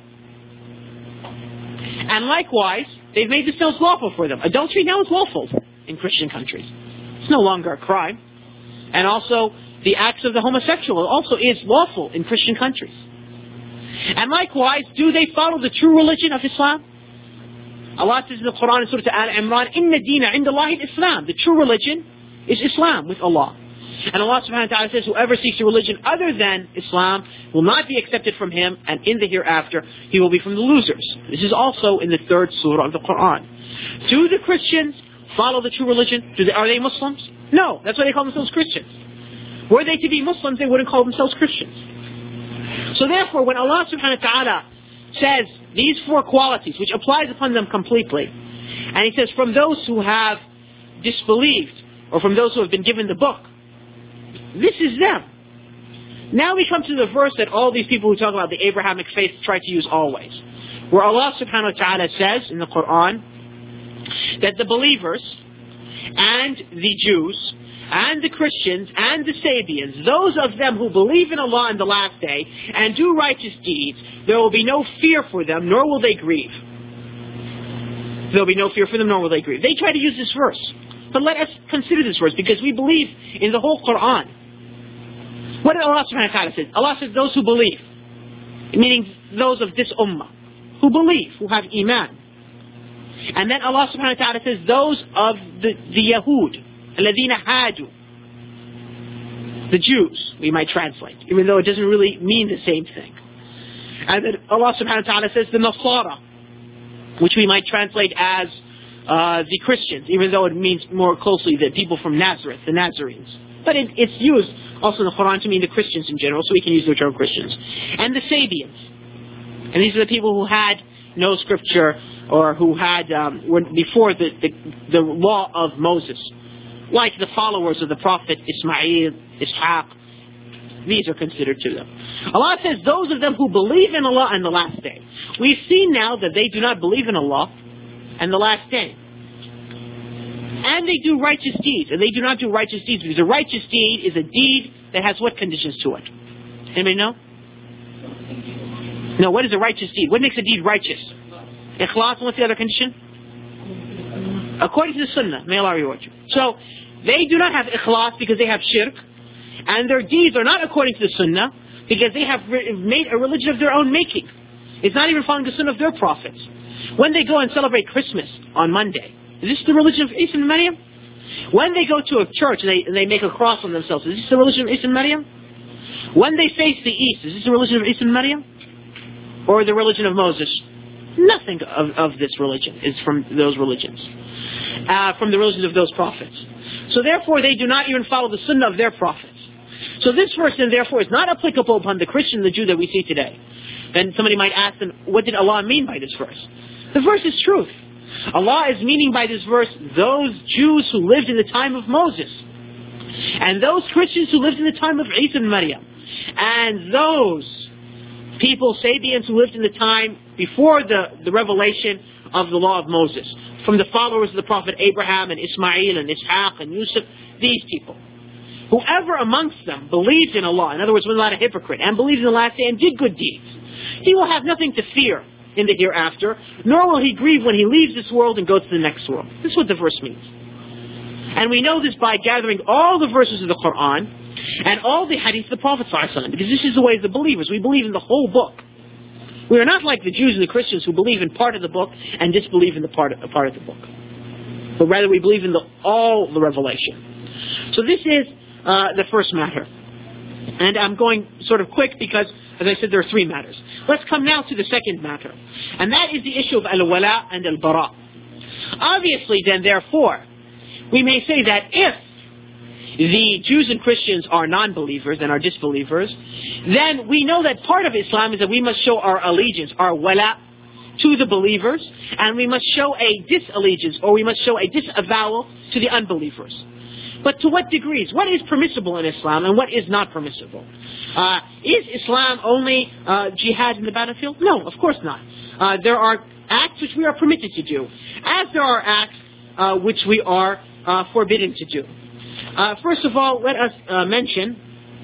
And likewise, they've made this lawful for them. Adultery now is lawful in Christian countries. It's no longer a crime. And also, the acts of the homosexual also is lawful in Christian countries. And likewise, do they follow the true religion of Islam? Allah says in the Quran in Surah Al-Imran, Inna Deena Inda Allahi Islam. The true religion is Islam with Allah. And Allah subhanahu wa ta'ala says, whoever seeks a religion other than Islam will not be accepted from him, and in the hereafter he will be from the losers. This is also in the 3rd surah of the Quran. Do the Christians follow the true religion? Are they Muslims? No, that's why they call themselves Christians. Were they to be Muslims, they wouldn't call themselves Christians. So therefore, when Allah subhanahu wa ta'ala says these 4 qualities, which applies upon them completely, and He says from those who have disbelieved, or from those who have been given the book, This is them. Now we come to the verse that all these people who talk about the Abrahamic faith try to use always. Where Allah subhanahu wa ta'ala says in the Quran that the believers and the Jews and the Christians and the Sabians, those of them who believe in Allah in the last day and do righteous deeds, there will be no fear for them, nor will they grieve. There will be no fear for them, nor will they grieve. They try to use this verse. But let us consider this verse, because we believe in the whole Quran. What did Allah subhanahu wa ta'ala say? Allah says those who believe, meaning those of this ummah, who believe, who have iman. And then Allah subhanahu wa ta'ala says those of the Yahud, الَّذِينَ هَاجُوا, the Jews, we might translate, even though it doesn't really mean the same thing. And then Allah subhanahu wa ta'ala says the Nasara, which we might translate as the Christians, even though it means more closely the people from Nazareth, the Nazarenes. But it's used also in the Quran to mean the Christians in general, so we can use the term Christians. And the Sabians. And these are the people who had no scripture, or who had, were before the law of Moses. Like the followers of the Prophet Ismail, Ishaq. These are considered to them. Allah says those of them who believe in Allah and the last day. We've seen now that they do not believe in Allah and the last day. And they do righteous deeds. And they do not do righteous deeds because a righteous deed is a deed that has what conditions to it? Anybody know? No, what is a righteous deed? What makes a deed righteous? Ikhlas, and what's the other condition? According to the Sunnah, may Allah reward you. So, they do not have ikhlas because they have shirk. And their deeds are not according to the Sunnah because they have made a religion of their own making. It's not even following the Sunnah of their prophets. When they go and celebrate Christmas on Monday, is this the religion of Isa and Maryam? When they go to a church and they make a cross on themselves, is this the religion of Isa and Maryam? When they face the east, is this the religion of Isa and Maryam? Or the religion of Moses? Nothing of this religion is from those religions. From the religions of those prophets. So therefore they do not even follow the Sunnah of their prophets. So this verse then therefore is not applicable upon the Christian and the Jew that we see today. Then somebody might ask them, what did Allah mean by this verse? The verse is truth. Allah is meaning by this verse those Jews who lived in the time of Moses. And those Christians who lived in the time of Isa and Maryam. And those people, Sabians, who lived in the time before the revelation of the law of Moses. From the followers of the Prophet Abraham and Ismail and Ishaq and Yusuf. These people. Whoever amongst them believed in Allah, in other words, was not a hypocrite, and believed in the last day and did good deeds, he will have nothing to fear in the hereafter, nor will he grieve when he leaves this world and goes to the next world. This is what the verse means. And we know this by gathering all the verses of the Quran and all the hadith of the Prophet ﷺ, because this is the way of the believers. We believe in the whole book. We are not like the Jews and the Christians who believe in part of the book and disbelieve in the part of the book. But rather we believe in all the revelation. So this is the first matter. And I'm going sort of quick because, as I said, there are three matters. Let's come now to the second matter. And that is the issue of al-wala and al-bara. Obviously, then, therefore, we may say that if the Jews and Christians are non-believers and are disbelievers, then we know that part of Islam is that we must show our allegiance, our wala, to the believers, and we must show a disallegiance, or we must show a disavowal to the unbelievers. But to what degrees? What is permissible in Islam and what is not permissible? Is Islam only jihad in the battlefield? No, of course not. There are acts which we are permitted to do, as there are acts which we are forbidden to do. First of all, let us mention,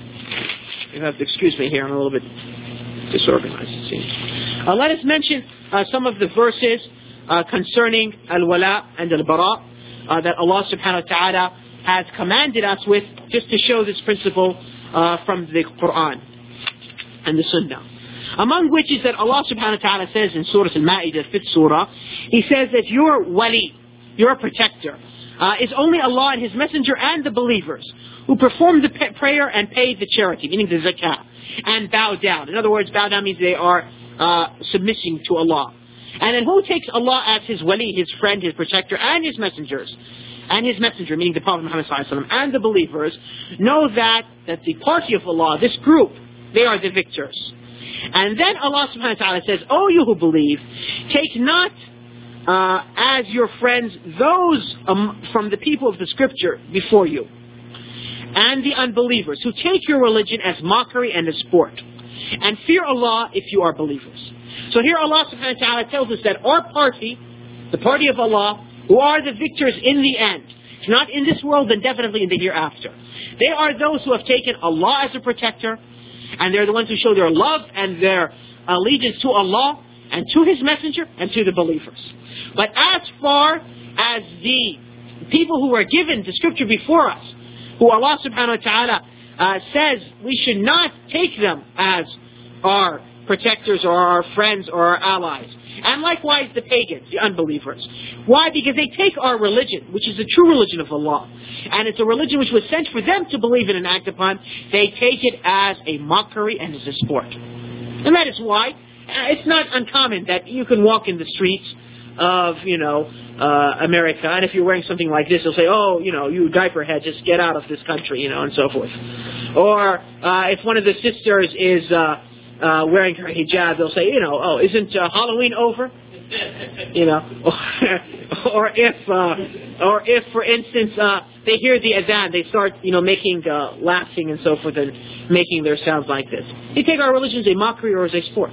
you have to excuse me here, I'm a little bit disorganized it seems. Let us mention some of the verses concerning al-wala and al-bara that Allah subhanahu wa ta'ala has commanded us with, just to show this principle from the Quran and the Sunnah. Among which is that Allah subhanahu wa ta'ala says in Surah Al-Ma'idah, 5th Surah, He says that your wali, your protector, is only Allah and His Messenger and the believers who perform the prayer and pay the charity, meaning the zakah, and bow down. In other words, bow down means they are submitting to Allah. And then who takes Allah as his wali, his friend, his protector, and his messengers, and his messenger, meaning the Prophet Muhammad ﷺ, and the believers, know that the party of Allah, this group, they are the victors. And then Allah subhanahu wa ta'ala says, O you who believe, take not as your friends those from the people of the scripture before you. and the unbelievers who take your religion as mockery and as sport. And fear Allah if you are believers. So here Allah subhanahu wa ta'ala tells us that our party, the party of Allah, who are the victors in the end, if not in this world, then definitely in the hereafter. They are those who have taken Allah as a protector, and they're the ones who show their love and their allegiance to Allah and to His Messenger and to the believers. But as far as the people who were given the scripture before us, who Allah subhanahu wa ta'ala says we should not take them as our protectors or our friends or our allies. And likewise the pagans, the unbelievers. Why? Because they take our religion, which is the true religion of Allah, and it's a religion which was sent for them to believe in and act upon. They take it as a mockery and as a sport. And that is why it's not uncommon that you can walk in the streets of, America, and if you're wearing something like this, they'll say, oh, you diaper head, just get out of this country, and so forth. Or if one of the sisters is wearing her hijab, they'll say, isn't Halloween over? Or if, for instance, they hear the adhan, they start, making laughing and so forth, and making their sounds like this. They take our religion as a mockery or as a sport,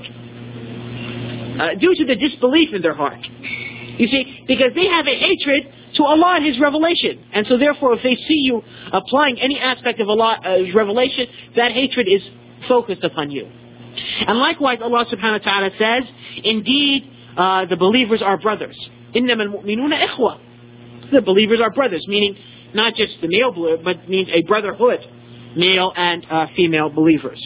due to the disbelief in their heart. You see, because they have a hatred to Allah and His revelation, and so therefore, if they see you applying any aspect of Allah's revelation, that hatred is focused upon you. And likewise, Allah subhanahu wa ta'ala says, indeed, the believers are brothers. إِنَّمَا الْمُؤْمِنُونَ إِخْوَةً. The believers are brothers, meaning not just the male believer, but means a brotherhood, male and female believers.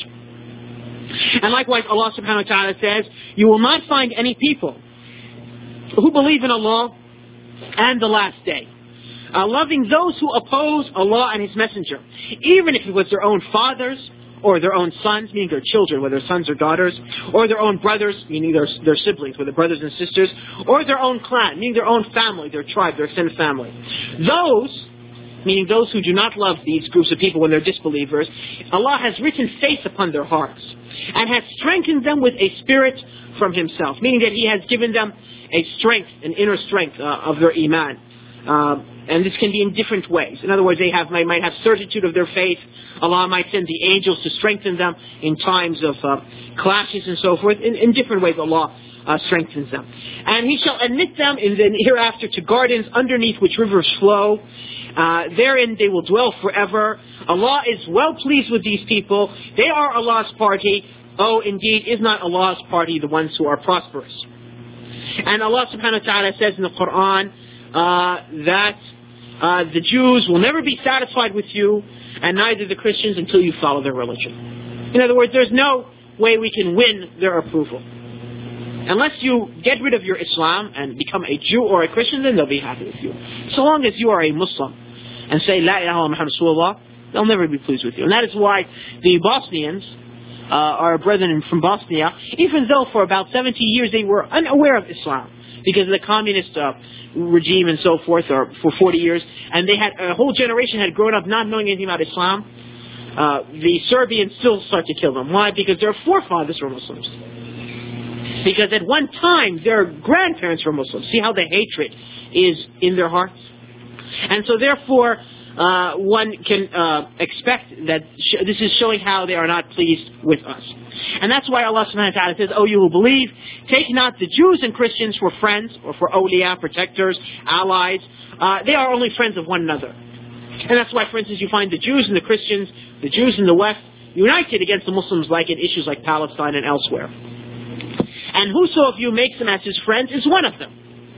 And likewise, Allah subhanahu wa ta'ala says, you will not find any people who believe in Allah and the last day, loving those who oppose Allah and His Messenger, even if it was their own fathers, or their own sons, meaning their children, whether sons or daughters, or their own brothers, meaning their siblings, whether brothers and sisters, or their own clan, meaning their own family, their tribe, their extended family. Those, meaning those who do not love these groups of people when they're disbelievers, Allah has written faith upon their hearts, and has strengthened them with a spirit from Himself, meaning that He has given them a strength, an inner strength of their iman. And this can be in different ways. In other words, they might have certitude of their faith. Allah might send the angels to strengthen them in times of clashes and so forth. In different ways, Allah strengthens them. And He shall admit them in the hereafter to gardens underneath which rivers flow. Therein they will dwell forever. Allah is well pleased with these people. They are Allah's party. Oh, indeed, is not Allah's party the ones who are prosperous? And Allah subhanahu wa ta'ala says in the Quran that the Jews will never be satisfied with you, and neither the Christians, until you follow their religion. In other words, there's no way we can win their approval. Unless you get rid of your Islam and become a Jew or a Christian, then they'll be happy with you. So long as you are a Muslim and say, La ilaha illallah Muhammad Rasulullah, they'll never be pleased with you. And that is why the Bosnians, our brethren from Bosnia, even though for about 70 years they were unaware of Islam, because of the communist regime and so forth, or for 40 years, and they had a whole generation had grown up not knowing anything about Islam, the Serbians still start to kill them. Why? Because their forefathers were Muslims. Because at one time their grandparents were Muslims. See how the hatred is in their hearts? And so therefore one can expect that this is showing how they are not pleased with us. And that's why Allah subhanahu wa ta'ala says, O you who believe, take not the Jews and Christians for friends, or for awliya, protectors, allies. They are only friends of one another. And that's why, for instance, you find the Jews and the Christians, the Jews in the West, united against the Muslims like in issues like Palestine and elsewhere. And whoso of you makes them as his friends is one of them.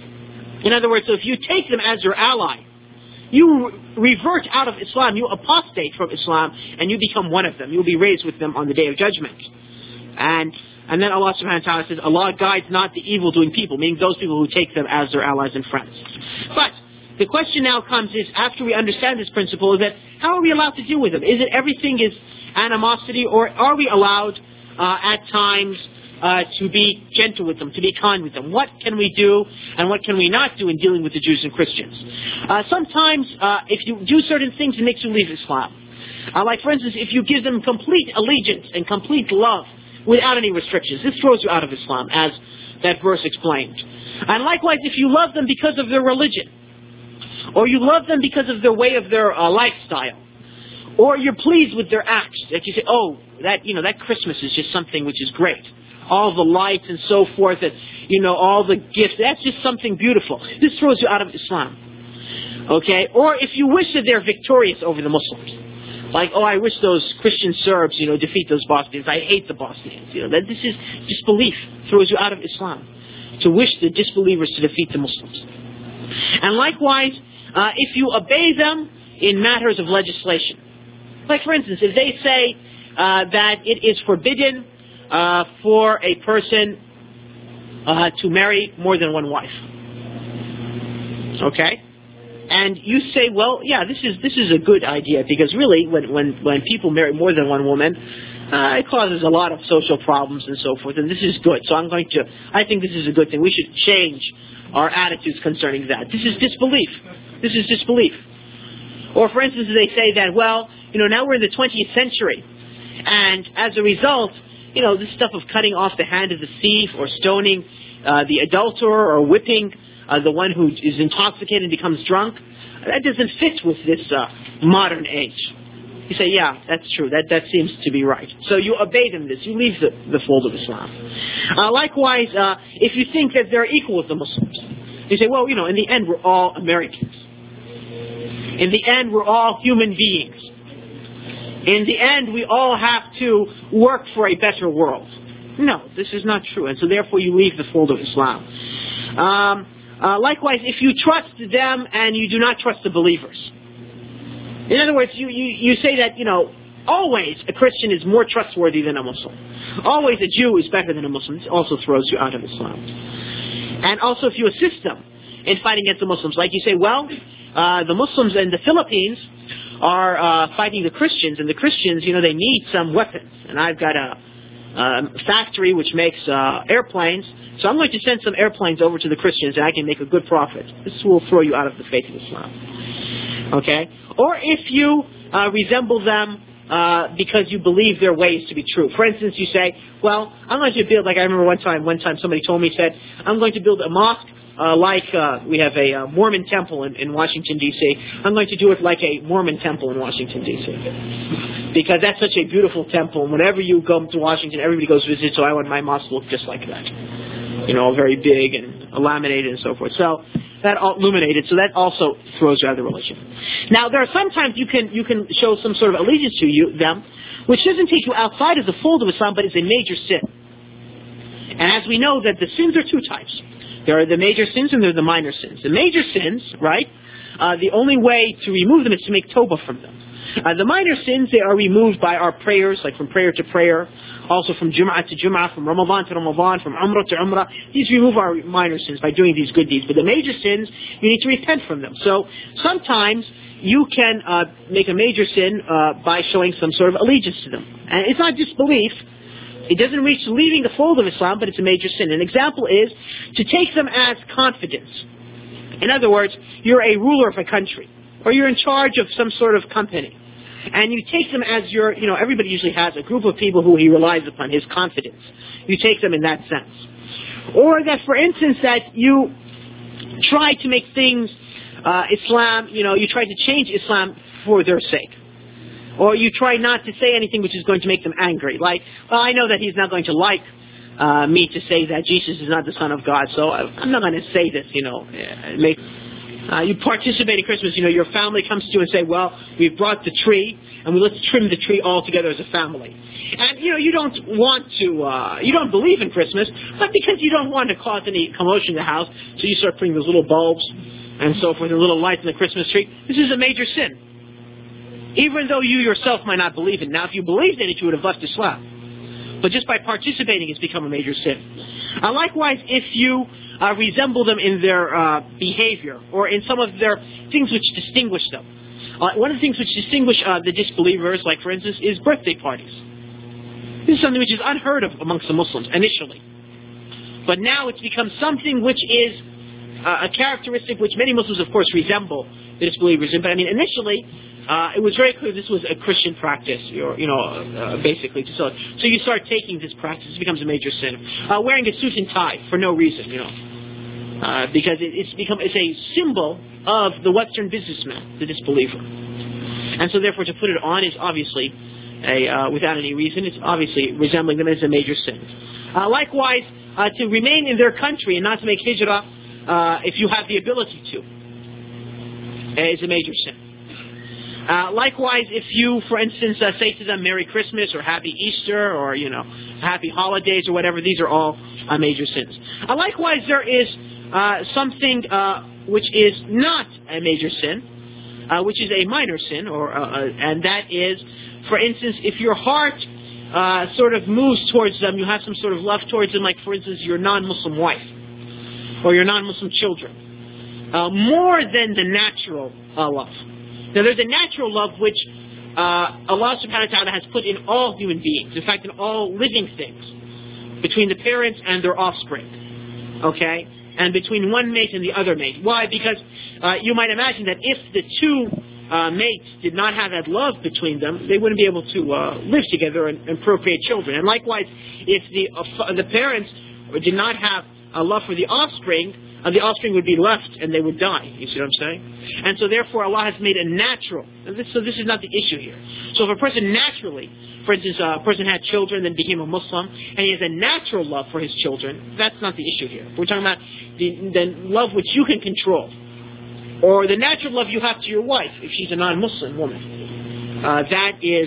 In other words, so if you take them as your ally, you revert out of Islam, you apostate from Islam, and you become one of them. You'll be raised with them on the Day of Judgment. And then Allah subhanahu wa ta'ala says, Allah guides not the evil-doing people, meaning those people who take them as their allies and friends. But the question now comes is, after we understand this principle, is that how are we allowed to deal with them? Is it everything is animosity, or are we allowed at times to be gentle with them, to be kind with them? What can we do and what can we not do in dealing with the Jews and Christians? Sometimes if you do certain things, it makes you leave Islam. Like for instance, if you give them complete allegiance and complete love without any restrictions, this throws you out of Islam, as that verse explained. And likewise, if you love them because of their religion, or you love them because of their way of their lifestyle, Or you're pleased with their acts. That you say, oh, that Christmas is just something which is great. All the lights and so forth, and all the gifts. That's just something beautiful. This throws you out of Islam. Okay? Or if you wish that they're victorious over the Muslims. Like, oh, I wish those Christian Serbs, defeat those Bosnians. I hate the Bosnians. That this is disbelief. Throws you out of Islam. To wish the disbelievers to defeat the Muslims. And likewise, if you obey them in matters of legislation. Like, for instance, if they say that it is forbidden for a person to marry more than one wife. Okay? And you say, well, yeah, this is a good idea, because really, when people marry more than one woman, it causes a lot of social problems and so forth, and this is good. So I think this is a good thing. We should change our attitudes concerning that. This is disbelief. This is disbelief. Or, for instance, they say that, well, now we're in the 20th century, and as a result, this stuff of cutting off the hand of the thief, or stoning the adulterer, or whipping the one who is intoxicated and becomes drunk, that doesn't fit with this modern age. You say, yeah, that's true. That seems to be right. So you obey them this. You leave the fold of Islam. Likewise, if you think that they're equal with the Muslims, you say, well, in the end, we're all Americans. In the end, we're all human beings. In the end, we all have to work for a better world. No, this is not true. And so therefore you leave the fold of Islam. Likewise, if you trust them and you do not trust the believers. In other words, you say that, always a Christian is more trustworthy than a Muslim. Always a Jew is better than a Muslim. This also throws you out of Islam. And also if you assist them in fighting against the Muslims, like you say, well, the Muslims in the Philippines are fighting the Christians, and the Christians, they need some weapons. And I've got a factory which makes airplanes, so I'm going to send some airplanes over to the Christians, and I can make a good profit. This will throw you out of the faith of Islam. Okay? Or if you resemble them because you believe their ways to be true. For instance, you say, well, I'm going to build, like I remember one time somebody told me, said, I'm going to build a mosque we have a Mormon temple in Washington, D.C. I'm going to do it like a Mormon temple in Washington, D.C. Because that's such a beautiful temple, and whenever you go to Washington, everybody goes to visit, so I want my mosque to look just like that. Very big and laminated and so forth. So that illuminated, so that also throws you out of the religion. Now, there are sometimes you can show some sort of allegiance to them, which doesn't take you outside of the fold of Islam, but is a major sin. And as we know that the sins are two types. There are the major sins and there are the minor sins. The major sins, right, the only way to remove them is to make tawbah from them. The minor sins, they are removed by our prayers, like from prayer to prayer, also from Jum'ah to Jum'ah, from Ramadan to Ramadan, from Umrah to Umrah. These remove our minor sins by doing these good deeds. But the major sins, you need to repent from them. So sometimes you can make a major sin by showing some sort of allegiance to them. And it's not disbelief. It doesn't reach leaving the fold of Islam, but it's a major sin. An example is to take them as confidants. In other words, you're a ruler of a country, or you're in charge of some sort of company, and you take them as your, everybody usually has a group of people who he relies upon, his confidants. You take them in that sense. Or that, for instance, that you try to make things Islam, you try to change Islam for their sake. Or you try not to say anything which is going to make them angry. Like, well, I know that he's not going to like me to say that Jesus is not the Son of God, so I'm not going to say this, you participate in Christmas, your family comes to you and say, well, we've brought the tree, and let's trim the tree all together as a family. And, you don't want to, you don't believe in Christmas, but because you don't want to cause any commotion in the house, so you start putting those little bulbs and so forth, and little lights in the Christmas tree. This is a major sin. Even though you yourself might not believe it. Now, if you believed in it, you would have left Islam. But just by participating, it's become a major sin. Likewise, if you resemble them in their behavior, or in some of their things which distinguish them. One of the things which distinguish the disbelievers, like for instance, is birthday parties. This is something which is unheard of amongst the Muslims, initially. But now it's become something which is a characteristic which many Muslims, of course, resemble the disbelievers in. But initially, it was very clear this was a Christian practice, basically. So you start taking this practice, it becomes a major sin. Wearing a suit and tie for no reason, because it's a symbol of the Western businessman, the disbeliever. And so therefore to put it on is obviously, without any reason, it's obviously resembling them as a major sin. Likewise, to remain in their country and not to make hijrah if you have the ability to is a major sin. Likewise, if you, for instance, say to them Merry Christmas or Happy Easter or, Happy Holidays or whatever, these are all major sins. Likewise, there is something which is not a major sin, which is a minor sin, and that is, for instance, if your heart sort of moves towards them, you have some sort of love towards them, like, for instance, your non-Muslim wife or your non-Muslim children, more than the natural love. Now, there's a natural love which Allah subhanahu wa ta'ala has put in all human beings, in fact, in all living things, between the parents and their offspring, okay? And between one mate and the other mate. Why? Because you might imagine that if the two mates did not have that love between them, they wouldn't be able to live together and procreate children. And likewise, if the parents did not have a love for the offspring would be left and they would die. You see what I'm saying? And so therefore Allah has made a natural. So this is not the issue here. So if a person naturally, for instance, a person had children then became a Muslim and he has a natural love for his children, that's not the issue here. We're talking about the love which you can control. Or the natural love you have to your wife if she's a non-Muslim woman. That is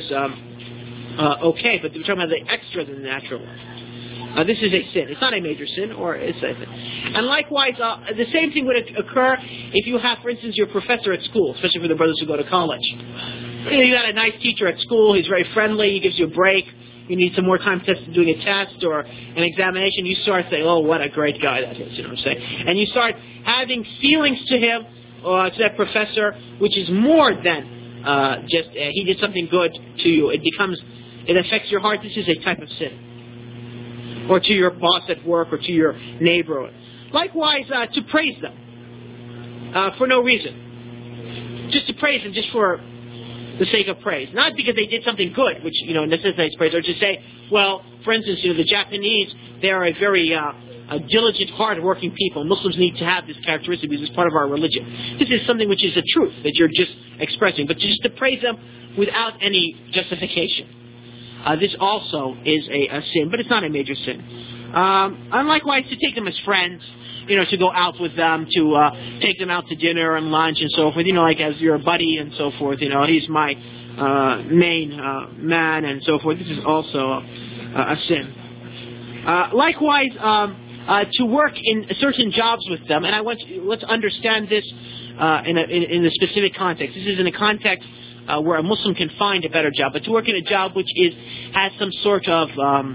okay, but we're talking about the extra than the natural love. This is a sin. It's not a major sin, or it's a sin. And likewise, the same thing would occur if you have, for instance, your professor at school, especially for the brothers who go to college. You got a nice teacher at school, he's very friendly, he gives you a break, you need some more time doing a test or an examination, you start saying, oh, what a great guy that is, you know what I'm saying? And you start having feelings to him, or to that professor, which is more than just he did something good to you. It affects your heart. This is a type of sin. Or to your boss at work, or to your neighbor. Likewise, to praise them for no reason. Just to praise them just for the sake of praise. Not because they did something good, which, necessitates praise, or to say, well, for instance, the Japanese, they are a very diligent, hard-working people. Muslims need to have this characteristic because it's part of our religion. This is something which is a truth that you're just expressing, but just to praise them without any justification. This also is a sin, but it's not a major sin. And likewise, to take them as friends, to go out with them, to take them out to dinner and lunch and so forth, like as your buddy and so forth, he's my main man and so forth. This is also a sin. Likewise, to work in certain jobs with them, and let's understand this in the specific context. This is in a context where a Muslim can find a better job, but to work in a job which has some sort of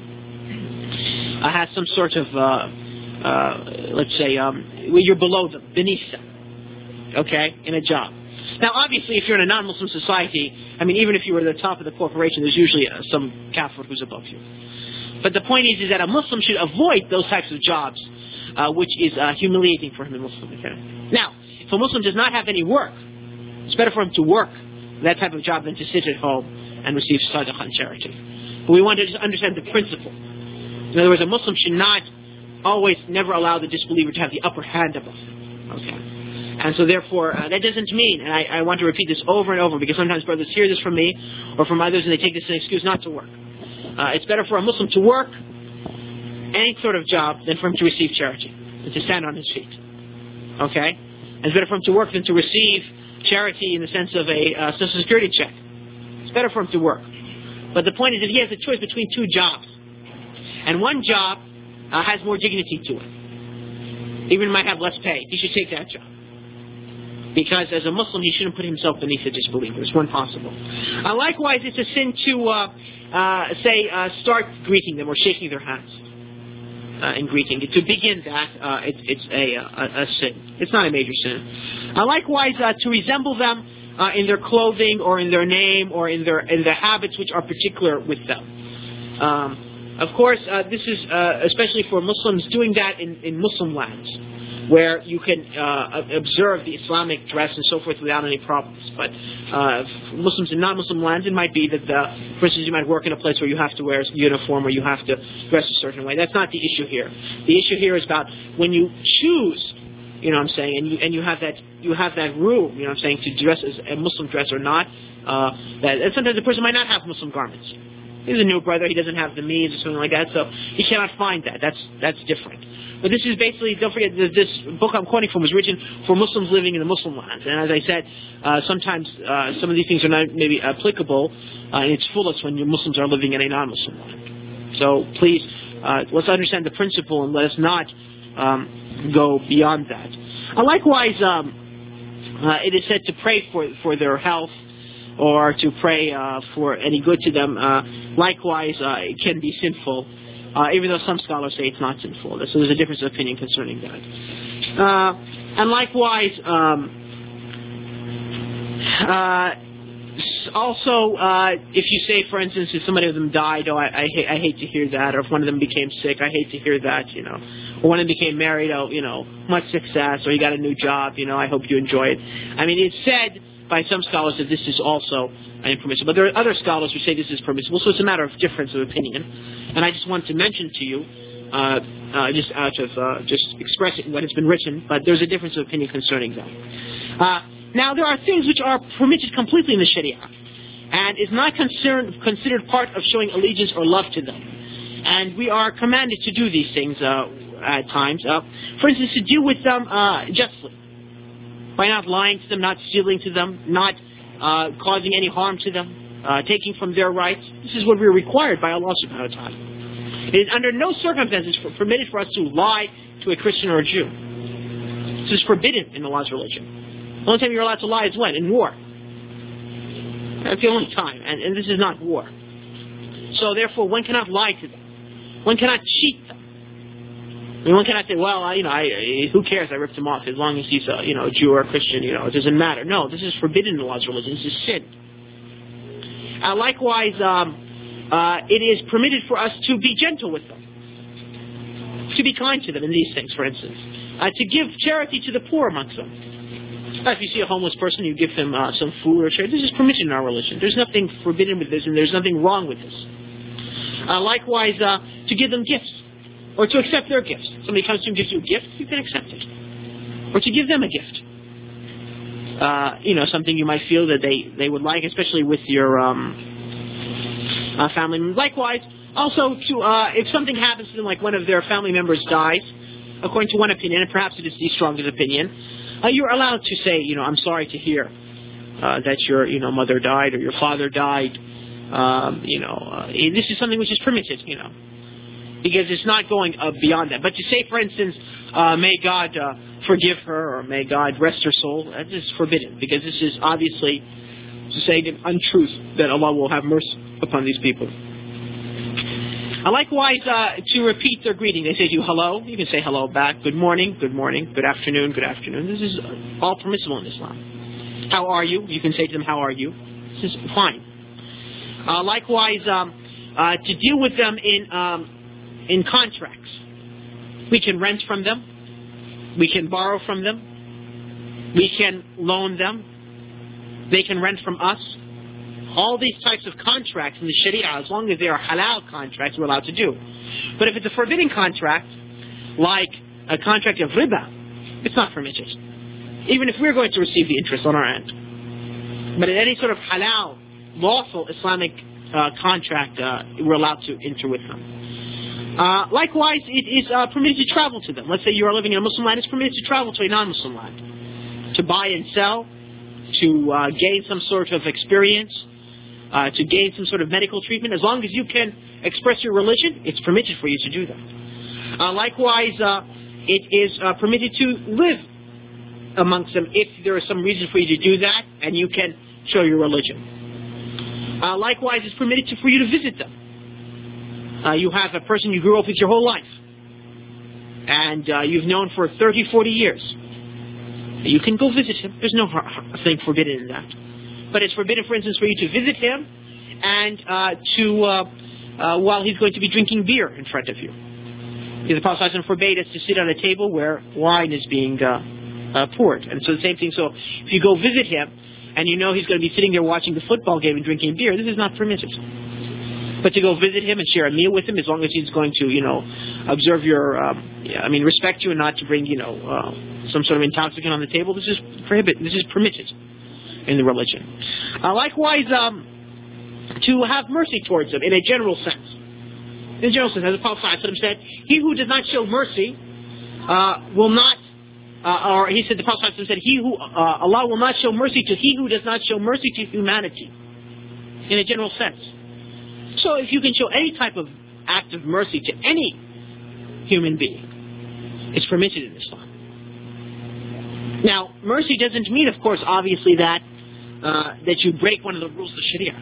let's say you're below them, beneath them, okay, in a job. Now, obviously, if you're in a non-Muslim society, even if you were at the top of the corporation, there's usually some kafir who's above you. But the point is that a Muslim should avoid those types of jobs, which is humiliating for him, a Muslim. Okay? Now, if a Muslim does not have any work, it's better for him to work that type of job than to sit at home and receive sadaqah and charity. But we want to just understand the principle. In other words, a Muslim should not never allow the disbeliever to have the upper hand above him. Okay? And so therefore, that doesn't mean, and I want to repeat this over and over, because sometimes brothers hear this from me or from others and they take this as an excuse not to work. It's better for a Muslim to work any sort of job than for him to receive charity, and to stand on his feet. Okay? And it's better for him to work than to receive charity in the sense of a Social Security check. It's better for him to work. But the point is that he has a choice between two jobs. And one job has more dignity to it. Even might have less pay. He should take that job. Because as a Muslim, he shouldn't put himself beneath the disbelievers when possible. Likewise, it's a sin to start greeting them or shaking their hands in greeting. To begin that, it's a sin. It's not a major sin. Likewise, to resemble them in their clothing or in their name or in their habits which are particular with them. Of course, this is especially for Muslims doing that in Muslim lands, where you can observe the Islamic dress and so forth without any problems. But Muslims in non-Muslim lands, it might be that, for instance, you might work in a place where you have to wear a uniform or you have to dress a certain way. That's not the issue here. The issue here is about when you choose, and you have that room, to dress as a Muslim dress or not. And sometimes a person might not have Muslim garments. He's a new brother, he doesn't have the means or something like that, so he cannot find that. That's different. But this is basically, don't forget, this book I'm quoting from was written for Muslims living in the Muslim lands. And as I said, sometimes some of these things are not maybe applicable in its fullest when Muslims are living in a non-Muslim land. So please, let's understand the principle and let us not go beyond that. Likewise, it is said to pray for their health, or to pray for any good to them. Likewise, it can be sinful, even though some scholars say it's not sinful. So there's a difference of opinion concerning that. And likewise, also, if you say, for instance, if somebody of them died, I hate to hear that, or if one of them became sick, I hate to hear that, or one of them became married, much success, or you got a new job, I hope you enjoy it. I mean, it's said by some scholars that this is also impermissible, but there are other scholars who say this is permissible, so it's a matter of difference of opinion. And I just want to mention to you, just out of just expressing what has been written, but there's a difference of opinion concerning that. Now, there are things which are permitted completely in the Sharia, and is not considered part of showing allegiance or love to them. And we are commanded to do these things at times. For instance, to deal with them justly, by not lying to them, not stealing to them, not causing any harm to them, taking from their rights. This is what we're required by Allah subhanahu wa ta'ala. It is under no circumstances permitted for us to lie to a Christian or a Jew. This is forbidden in Allah's religion. The only time you're allowed to lie is when? In war. That's the only time. And this is not war. So therefore, one cannot lie to them. One cannot cheat them. I mean, one cannot say, well, who cares? I ripped him off as long as he's a Jew or a Christian. It doesn't matter. No, this is forbidden in Allah's religion. This is sin. Likewise, it is permitted for us to be gentle with them, to be kind to them in these things. For instance, to give charity to the poor amongst them. If you see a homeless person, you give them some food or charity. This is permitted in our religion. There's nothing forbidden with this, and there's nothing wrong with this. Likewise, to give them gifts. Or to accept their gifts. Somebody comes to you and gives you a gift, you can accept it. Or to give them a gift. Something you might feel that they would like, especially with your family members. Likewise, also to if something happens to them, like one of their family members dies, according to one opinion, and perhaps it is the strongest opinion, you're allowed to say, I'm sorry to hear that your mother died or your father died. This is something which is permitted, because it's not going beyond that. But to say, for instance, may God forgive her, or may God rest her soul, that is forbidden, because this is obviously to say an untruth that Allah will have mercy upon these people. Likewise, to repeat their greeting. They say to you, hello. You can say hello back. Good morning, good morning. Good afternoon, good afternoon. This is all permissible in Islam. How are you? You can say to them, how are you? This is fine. Likewise, to deal with them in contracts. We can rent from them. We can borrow from them. We can loan them. They can rent from us. All these types of contracts in the Sharia, as long as they are halal contracts, we're allowed to do. But if it's a forbidden contract, like a contract of riba, it's not permitted. Even if we're going to receive the interest on our end. But in any sort of halal, lawful Islamic contract, we're allowed to enter with them. Likewise, it is permitted to travel to them. Let's say you are living in a Muslim land, it's permitted to travel to a non-Muslim land. To buy and sell, to gain some sort of experience, to gain some sort of medical treatment. As long as you can express your religion, it's permitted for you to do that. Likewise, it is permitted to live amongst them if there is some reason for you to do that, and you can show your religion. Likewise, it's permitted for you to visit them. You have a person you grew up with your whole life, and you've known for 30, 40 years. You can go visit him. There's no thing forbidden in that. But it's forbidden, for instance, for you to visit him and while he's going to be drinking beer in front of you. Because the Prophet ﷺ forbade us to sit on a table where wine is being poured. And so the same thing. So if you go visit him and you know he's going to be sitting there watching the football game and drinking beer, this is not permitted. But to go visit him and share a meal with him, as long as he's going to, observe your, respect you and not to bring, some sort of intoxicant on the table, this is prohibited. This is permitted. in the religion. Likewise, to have mercy towards them in a general sense. In a general sense, as the Prophet ﷺ said, he who does not show mercy will not, or he said, the Prophet ﷺ said, Allah will not show mercy to he who does not show mercy to humanity. In a general sense. So if you can show any type of act of mercy to any human being, it's permitted in Islam. Now, mercy doesn't mean, of course, obviously that you break one of the rules of the Sharia.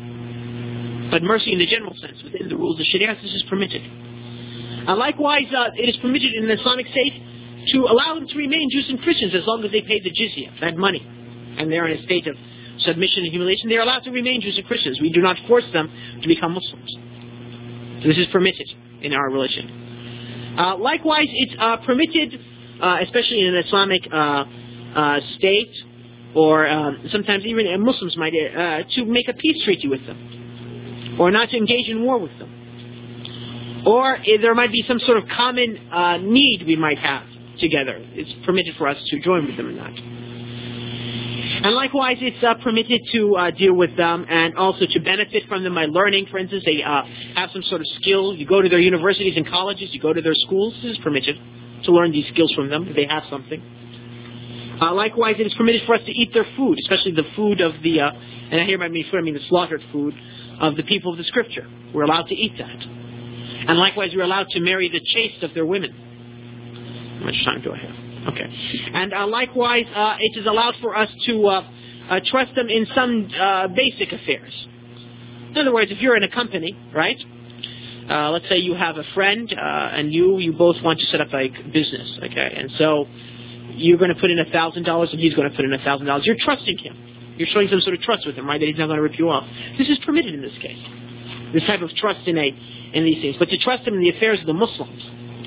But mercy in the general sense, within the rules of Sharia, this is permitted. Likewise, it is permitted in the Islamic State to allow them to remain Jews and Christians as long as they pay the jizya, that money, and they're in a state of submission and humiliation. They're allowed to remain Jews and Christians. We do not force them to become Muslims. So this is permitted in our religion. Likewise, it's permitted, especially in an Islamic state, or sometimes even Muslims might, to make a peace treaty with them, or not to engage in war with them. Or there might be some sort of common need we might have together. It's permitted for us to join with them in that. And likewise, it's permitted to deal with them and also to benefit from them by learning. For instance, they have some sort of skill. You go to their universities and colleges, you go to their schools. This is permitted to learn these skills from them if they have something. Likewise, it is permitted for us to eat their food, especially the food of the, and here by me food, I mean the slaughtered food of the people of the Scripture. We're allowed to eat that. And likewise, we're allowed to marry the chaste of their women. How much time do I have? Okay. And likewise, it is allowed for us to trust them in some basic affairs. In other words, if you're in a company, right? Let's say you have a friend and you both want to set up a business, okay? And so you're going to put in $1,000 and he's going to put in $1,000. You're trusting him. You're showing some sort of trust with him, right? That he's not going to rip you off. This is permitted in this case. This type of trust in these things. But to trust him in the affairs of the Muslims,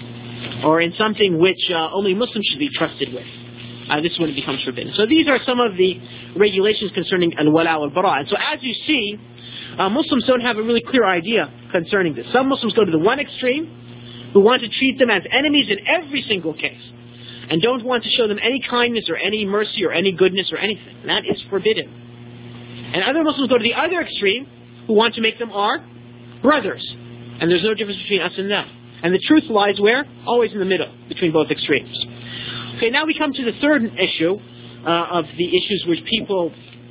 or in something which only Muslims should be trusted with, this is when it becomes forbidden. So these are some of the regulations concerning al-wala wal-bara. And so as you see, Muslims don't have a really clear idea concerning this. Some Muslims go to the one extreme, who want to treat them as enemies in every single case, and don't want to show them any kindness or any mercy or any goodness or anything. And that is forbidden. And other Muslims go to the other extreme, who want to make them our brothers. And there's no difference between us and them. And the truth lies where? Always in the middle, between both extremes. Okay, now we come to the third issue of the issues which people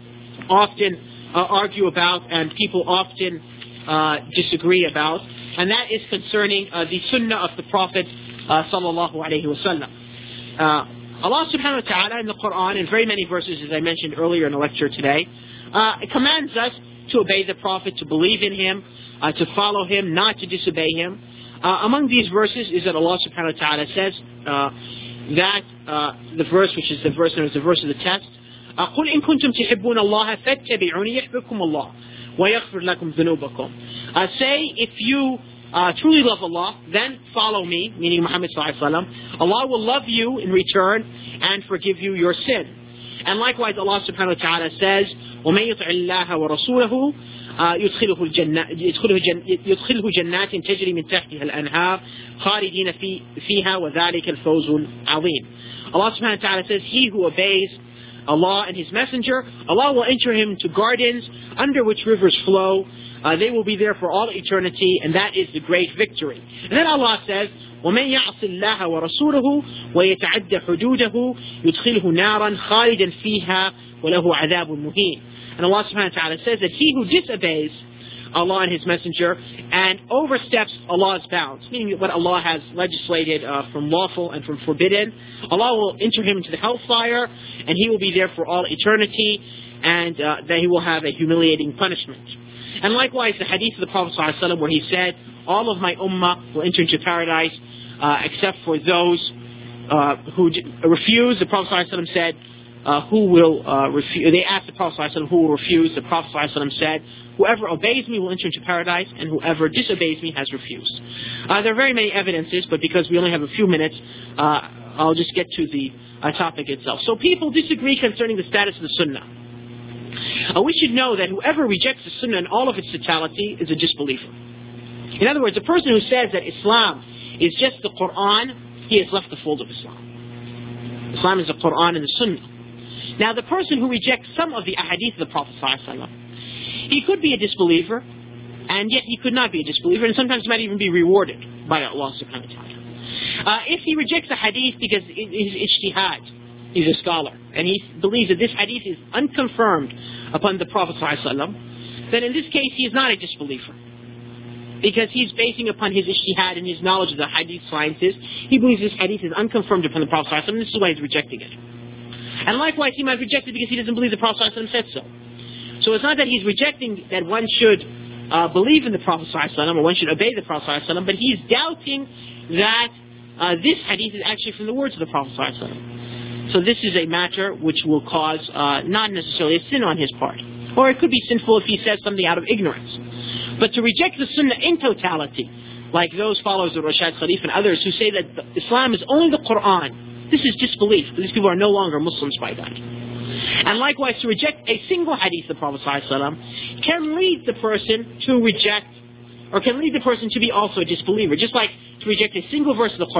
often argue about and people often disagree about, and that is concerning the sunnah of the Prophet sallallahu alaihi wasallam. Allah subhanahu wa ta'ala in the Quran, in very many verses, as I mentioned earlier in the lecture today, commands us to obey the Prophet, to believe in him, to follow him, not to disobey him. Among these verses is that Allah subhanahu wa ta'ala says that the verse, which is the verse known as the verse of the test, قُلْ إِن كُنْتُمْ تُحِبُّونَ اللَّهَ فَاتَّبِعُونِي يَحْبِبْكُمُ اللَّهُ وَيَغْفِرْ لَكُمْ ذُنُوبَكُمْ. Say, if you truly love Allah, then follow me, meaning Muhammad sallallahu alaihi wasallam. Allah will love you in return and forgive you your sin. And likewise, Allah subhanahu wa ta'ala says, وَمَن يُطِعِ اللَّهَ وَرَسُولَهُ يدخله جنات تجري من تحتها الأنهار خالدين فيها وذلك الفوز العظيم. Allah subhanahu wa ta'ala says, he who obeys Allah and His Messenger, Allah will enter him to gardens under which rivers flow. They will be there for all eternity, and that is the great victory. And then Allah says, وَمَنْ يَعْصِ اللَّهَ وَرَسُولَهُ وَيَتَعَدَّ حُدُودَهُ يُدْخِلْهُ نَارًا خَالِدًا فِيهَا وَلَهُ عَذَابٌ مُهِينٌ. And Allah subhanahu wa ta'ala says that he who disobeys Allah and His Messenger and oversteps Allah's bounds, meaning what Allah has legislated from lawful and from forbidden, Allah will enter him into the hellfire, and he will be there for all eternity, and that he will have a humiliating punishment. And likewise, the hadith of the Prophet ﷺ, where he said, all of my ummah will enter into paradise except for those who refuse. The Prophet ﷺ said, who will refuse? They asked the Prophet ﷺ who will refuse. The Prophet ﷺ said, whoever obeys me will enter into paradise, and whoever disobeys me has refused. There are very many evidences, but because we only have a few minutes, I'll just get to the topic itself. So people disagree concerning the status of the Sunnah. We should know that whoever rejects the Sunnah in all of its totality is a disbeliever. In other words, a person who says that Islam is just the Quran, he has left the fold of Islam. Islam is the Quran and the Sunnah. Now, the person who rejects some of the ahadith of the Prophet ﷺ, he could be a disbeliever, and yet he could not be a disbeliever, and sometimes might even be rewarded by Allah subhanahu wa ta'ala. If he rejects a hadith because it is ijtihad, he's a scholar, and he believes that this hadith is unconfirmed upon the Prophet ﷺ, then in this case he is not a disbeliever. Because he's basing upon his ijtihad and his knowledge of the hadith sciences, he believes this hadith is unconfirmed upon the Prophet ﷺ, and this is why he's rejecting it. And likewise, he might reject it because he doesn't believe the Prophet ﷺ said so. So it's not that he's rejecting that one should believe in the Prophet ﷺ or one should obey the Prophet ﷺ, but he's doubting that this hadith is actually from the words of the Prophet ﷺ. So this is a matter which will cause not necessarily a sin on his part. Or it could be sinful if he says something out of ignorance. But to reject the Sunnah in totality, like those followers of Rashad Khalif and others who say that Islam is only the Quran, this is disbelief. These people are no longer Muslims by that. And likewise, to reject a single hadith of the Prophet ﷺ can lead the person to reject, or can lead the person to be also a disbeliever. Just like to reject a single verse of the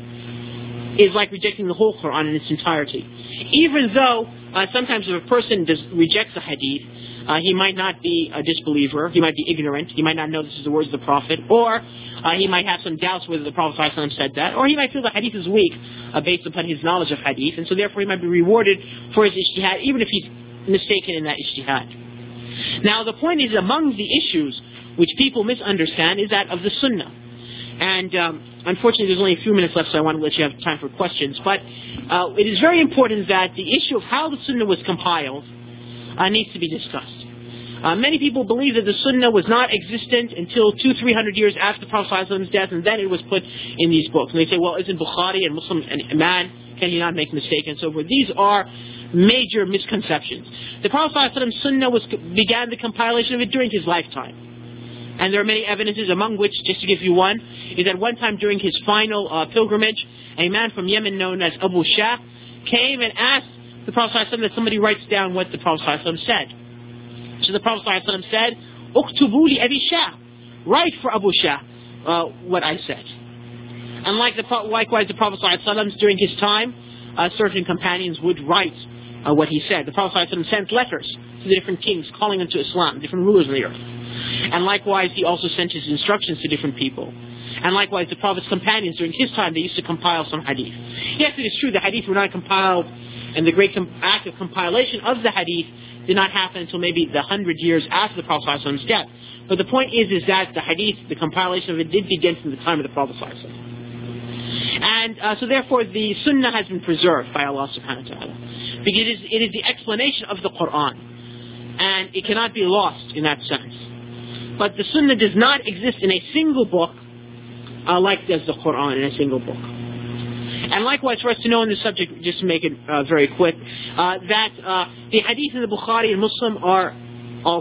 Quran is like rejecting the whole Quran in its entirety. Even though sometimes if a person rejects a hadith, he might not be a disbeliever, he might be ignorant, he might not know this is the words of the Prophet, or he might have some doubts whether the Prophet ﷺ said that, or he might feel the hadith is weak based upon his knowledge of hadith, and so therefore he might be rewarded for his ijtihad, even if he's mistaken in that ijtihad. Now the point is, among the issues which people misunderstand is that of the Sunnah. And unfortunately there's only a few minutes left, so I want to let you have time for questions, but it is very important that the issue of how the Sunnah was compiled needs to be discussed. Many people believe that the Sunnah was not existent until 200-300 years after the Prophet ﷺ's death, and then it was put in these books. And they say, well, isn't Bukhari and Muslim and Iman, can he not make mistakes and so forth? These are major misconceptions. The Prophet ﷺ's Sunnah began the compilation of it during his lifetime. And there are many evidences, among which, just to give you one, is that one time during his final pilgrimage, a man from Yemen known as Abu Shah came and asked the Prophet ﷺ that somebody writes down what the Prophet ﷺ said. So the Prophet ﷺ said, "Uktubu li Abi Shah," write for Abu Shah what I said. And likewise, the Prophet ﷺ during his time, certain companions would write what he said. The Prophet ﷺ sent letters to the different kings calling them to Islam, different rulers of the earth. And likewise, he also sent his instructions to different people. And likewise, the Prophet's companions during his time, they used to compile some hadith. Yes, it is true the hadith were not compiled, and the great act of compilation of the hadith did not happen until maybe the 100 years after the Prophet ﷺ's death. But the point is that the hadith, the compilation of it, did begin from the time of the Prophet ﷺ. And so therefore the Sunnah has been preserved by Allah subhanahu wa ta'ala. Because it is the explanation of the Quran. And it cannot be lost in that sense. But the Sunnah does not exist in a single book like does the Quran in a single book. And likewise, for us to know on this subject, just to make it very quick, that the hadith in the Bukhari and Muslim are all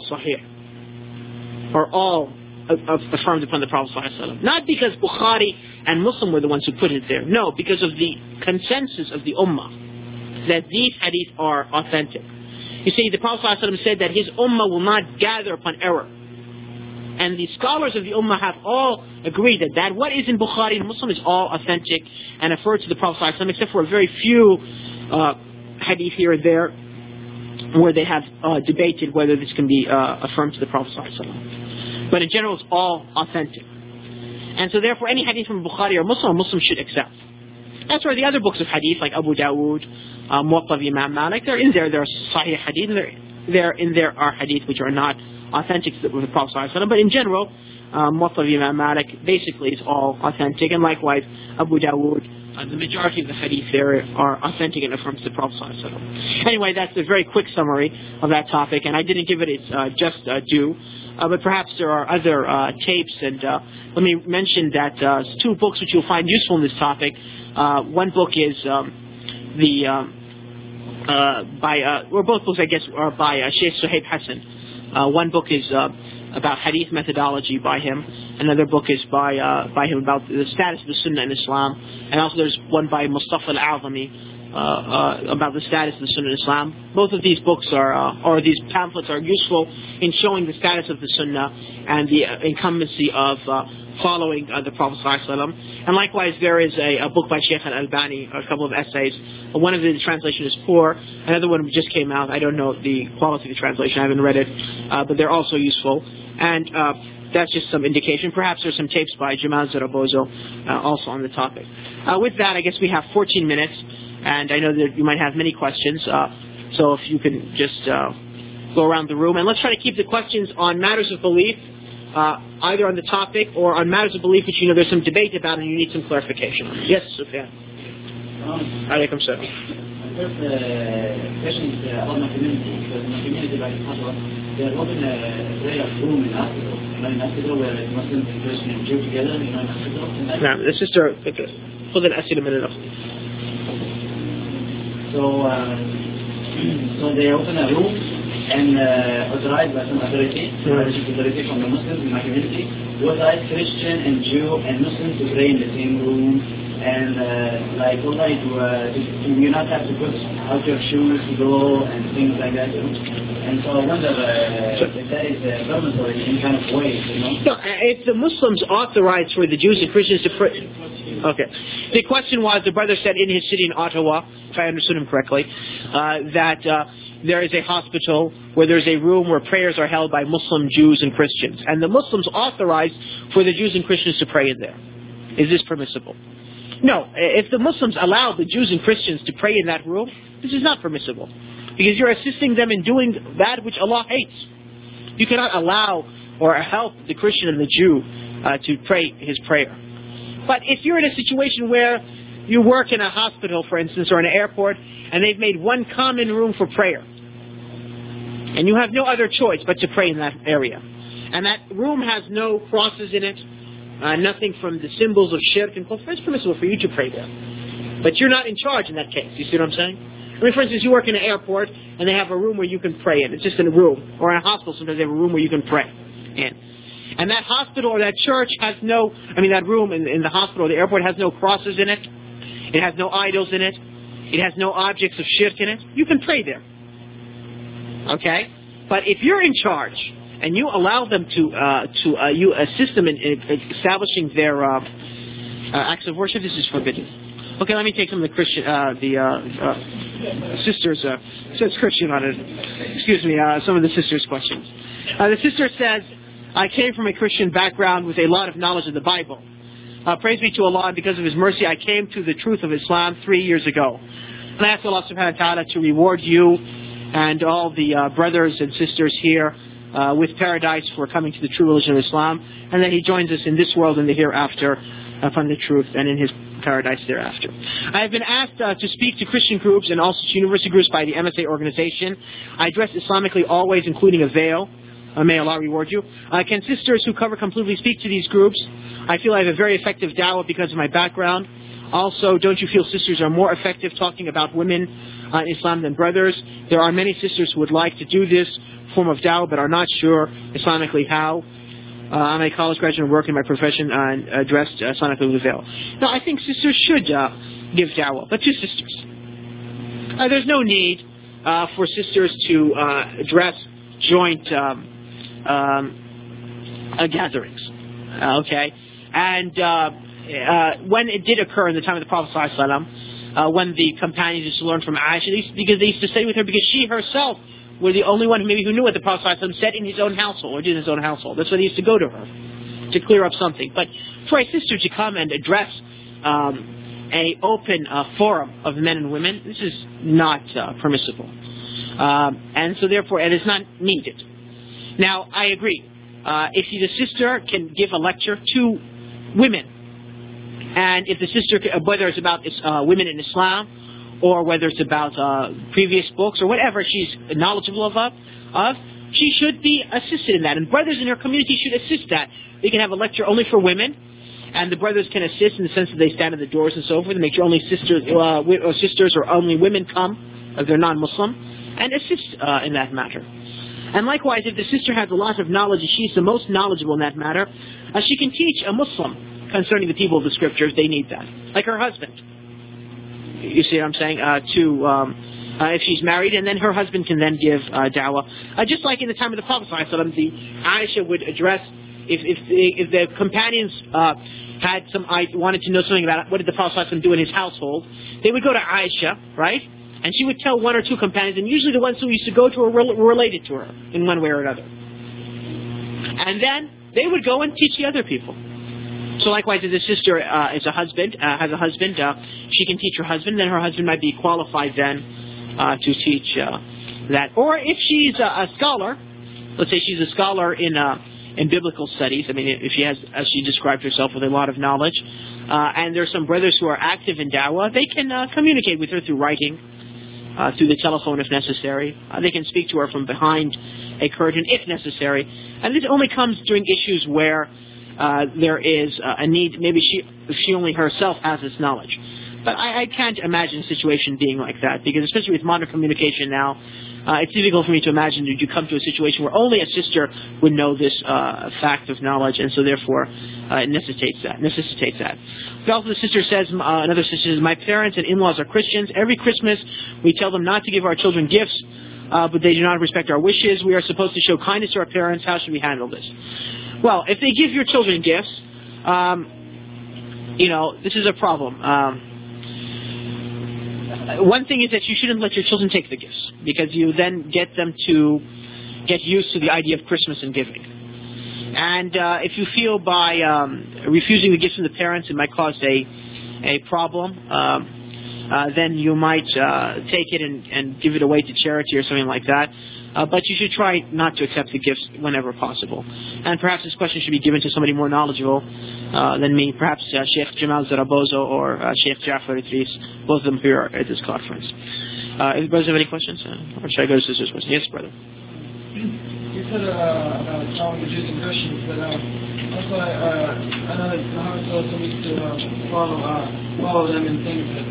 sahih, or all affirmed upon the Prophet ﷺ. Not because Bukhari and Muslim were the ones who put it there. No, because of the consensus of the Ummah that these hadith are authentic. You see, the Prophet ﷺ said that his Ummah will not gather upon error. And the scholars of the Ummah have all agreed that what is in Bukhari and Muslim is all authentic and referred to the Prophet ﷺ, except for a very few hadith here and there where they have debated whether this can be affirmed to the Prophet ﷺ. But in general, it's all authentic. And so therefore, any hadith from Bukhari or Muslim should accept. That's where the other books of hadith, like Abu Dawood, Muwatta of Imam Malik, they're in there. There are Sahih hadith, and there are hadith which are not authentic to the Prophet ﷺ. But in general, Muwatta of Imam Malik basically is all authentic. And likewise, Abu Dawood, the majority of the hadith there are authentic and affirms the Prophet ﷺ. Anyway, that's a very quick summary of that topic, and I didn't give it its just due. But perhaps there are other tapes, and let me mention that two books which you'll find useful in this topic. One book is both books I guess are by Sheikh Suhaib Hassan. One book is about hadith methodology by him. Another book is by him about the status of the Sunnah in Islam. And also there's one by Mustafa al-Azami about the status of the Sunnah in Islam. Both of these books or these pamphlets are useful in showing the status of the Sunnah and the incumbency of following the Prophet ﷺ. And likewise, there is a book by Sheikh Al-Albani, a couple of essays. One of the translation is poor. Another one just came out. I don't know the quality of the translation. I haven't read it. But they're also useful. And that's just some indication. Perhaps there's some tapes by Jamal Zarabozo also on the topic. With that, I guess we have 14 minutes. And I know that you might have many questions. So if you can just go around the room. And let's try to keep the questions on matters of belief, either on the topic or on matters of belief which you know there's some debate about and you need some clarification on. Yes, Sufyan. Alaykum salam. First question is about my community. Because my community, like Fatwa, they are open a prayer room in hospital. In hospital where Muslims and Christians and Jew together, in hospital. نعم, the sister, خذ الأسئلة من الأخ. So they open a room and authorized by some authority, religious authority from the Muslims in my community, to authorize Christian and Jew and Muslims to pray in the same room, and you not have to put out your shoes to go and things like that. And so I wonder if that is permissible in kind of way, No, if the Muslims authorize for the Jews and Christians to pray. Okay. The question was, the brother said in his city in Ottawa, if I understood him correctly, that there is a hospital where there's a room where prayers are held by Muslim Jews and Christians. And the Muslims authorize for the Jews and Christians to pray in there. Is this permissible? No. If the Muslims allow the Jews and Christians to pray in that room, this is not permissible. Because you're assisting them in doing that which Allah hates. You cannot allow or help the Christian and the Jew to pray his prayer. But if you're in a situation where you work in a hospital, for instance, or in an airport, and they've made one common room for prayer, and you have no other choice but to pray in that area, and that room has no crosses in it, nothing from the symbols of shirk and kufr, it's permissible for you to pray there. But you're not in charge in that case. You see what I'm saying? I mean, for instance, you work in an airport, and they have a room where you can pray in. It's just in a room. Or in a hospital, sometimes they have a room where you can pray in. And that hospital or that church has no, that room in the hospital or the airport has no crosses in it. It has no idols in it. It has no objects of shirk in it. You can pray there. Okay? But if you're in charge and you allow them you assist them in establishing their acts of worship, this is forbidden. Okay, let me take some of the Christian, sisters, says Christian on it. Excuse me, some of the sisters' questions. The sister says, I came from a Christian background with a lot of knowledge of the Bible. Praise be to Allah, and because of His mercy, I came to the truth of Islam 3 years ago. And I ask Allah subhanahu wa ta'ala to reward you and all the brothers and sisters here with paradise for coming to the true religion of Islam, and that He joins us in this world and the hereafter upon the truth and in His paradise thereafter. I have been asked to speak to Christian groups and also to university groups by the MSA organization. I dress Islamically always, including a veil. May Allah reward you. Can sisters who cover completely speak to these groups? I feel I have a very effective da'wah because of my background. Also, don't you feel sisters are more effective talking about women in Islam than brothers? There are many sisters who would like to do this form of da'wah but are not sure Islamically how. I'm a college graduate and work in my profession and dressed Islamically with a veil. No, I think sisters should give da'wah, but to sisters. There's no need for sisters to dress joint gatherings. Okay? And when it did occur in the time of the Prophet ﷺ, when the companions used to learn from Aisha, because they used to stay with her because she herself was the only one maybe who knew what the Prophet ﷺ said in his own household, or did in his own household. That's why they used to go to her, to clear up something. But for a sister to come and address a open forum of men and women, this is not permissible. And so therefore it is not needed. Now, I agree. If the sister can give a lecture to women, and if the sister, whether it's about women in Islam, or whether it's about previous books, or whatever she's knowledgeable of, she should be assisted in that. And brothers in her community should assist that. They can have a lecture only for women, and the brothers can assist in the sense that they stand at the doors and so forth, and make sure only sisters or only women come, if they're non-Muslim, and assist in that matter. And likewise, if the sister has a lot of knowledge, and she's the most knowledgeable in that matter, she can teach a Muslim concerning the people of the Scriptures. They need that. Like her husband. you see what I'm saying, if she's married, and then her husband can then give dawah. Just like in the time of the Prophet ﷺ, the Aisha would address, if the companions wanted to know something about what did the Prophet ﷺ do in his household, they would go to Aisha, right? And she would tell one or two companions, and usually the ones who used to go to her were related to her in one way or another. And then they would go and teach the other people. So likewise, if the sister has a husband, she can teach her husband, then her husband might be qualified then to teach that. Or if she's a scholar, let's say she's a scholar in biblical studies, I mean, if she has, as she described herself, with a lot of knowledge, and there's some brothers who are active in dawah, they can communicate with her through writing, through the telephone if necessary. They can speak to her from behind a curtain if necessary. And this only comes during issues where there is a need, maybe she only herself has this knowledge. But I can't imagine a situation being like that, because especially with modern communication now, it's difficult for me to imagine that you come to a situation where only a sister would know this fact of knowledge, and so therefore it necessitates that. Also, the sister says, another sister says, my parents and in-laws are Christians. Every Christmas we tell them not to give our children gifts, but they do not respect our wishes. We are supposed to show kindness to our parents. How should we handle this? Well, if they give your children gifts, this is a problem. One thing is that you shouldn't let your children take the gifts, because you then get them to get used to the idea of Christmas and giving. And if you feel by refusing the gifts from the parents it might cause a problem, then you might take it and give it away to charity or something like that. But you should try not to accept the gifts whenever possible. And perhaps this question should be given to somebody more knowledgeable than me, perhaps Sheikh Jamal Zarabozo or Sheikh Jafar Idris, both of them here at this conference. If brothers have any questions? Or should I go to sister's question? Yes, brother. You said about following the Jews and Christians, but also I know that Muhammad used to follow them in things that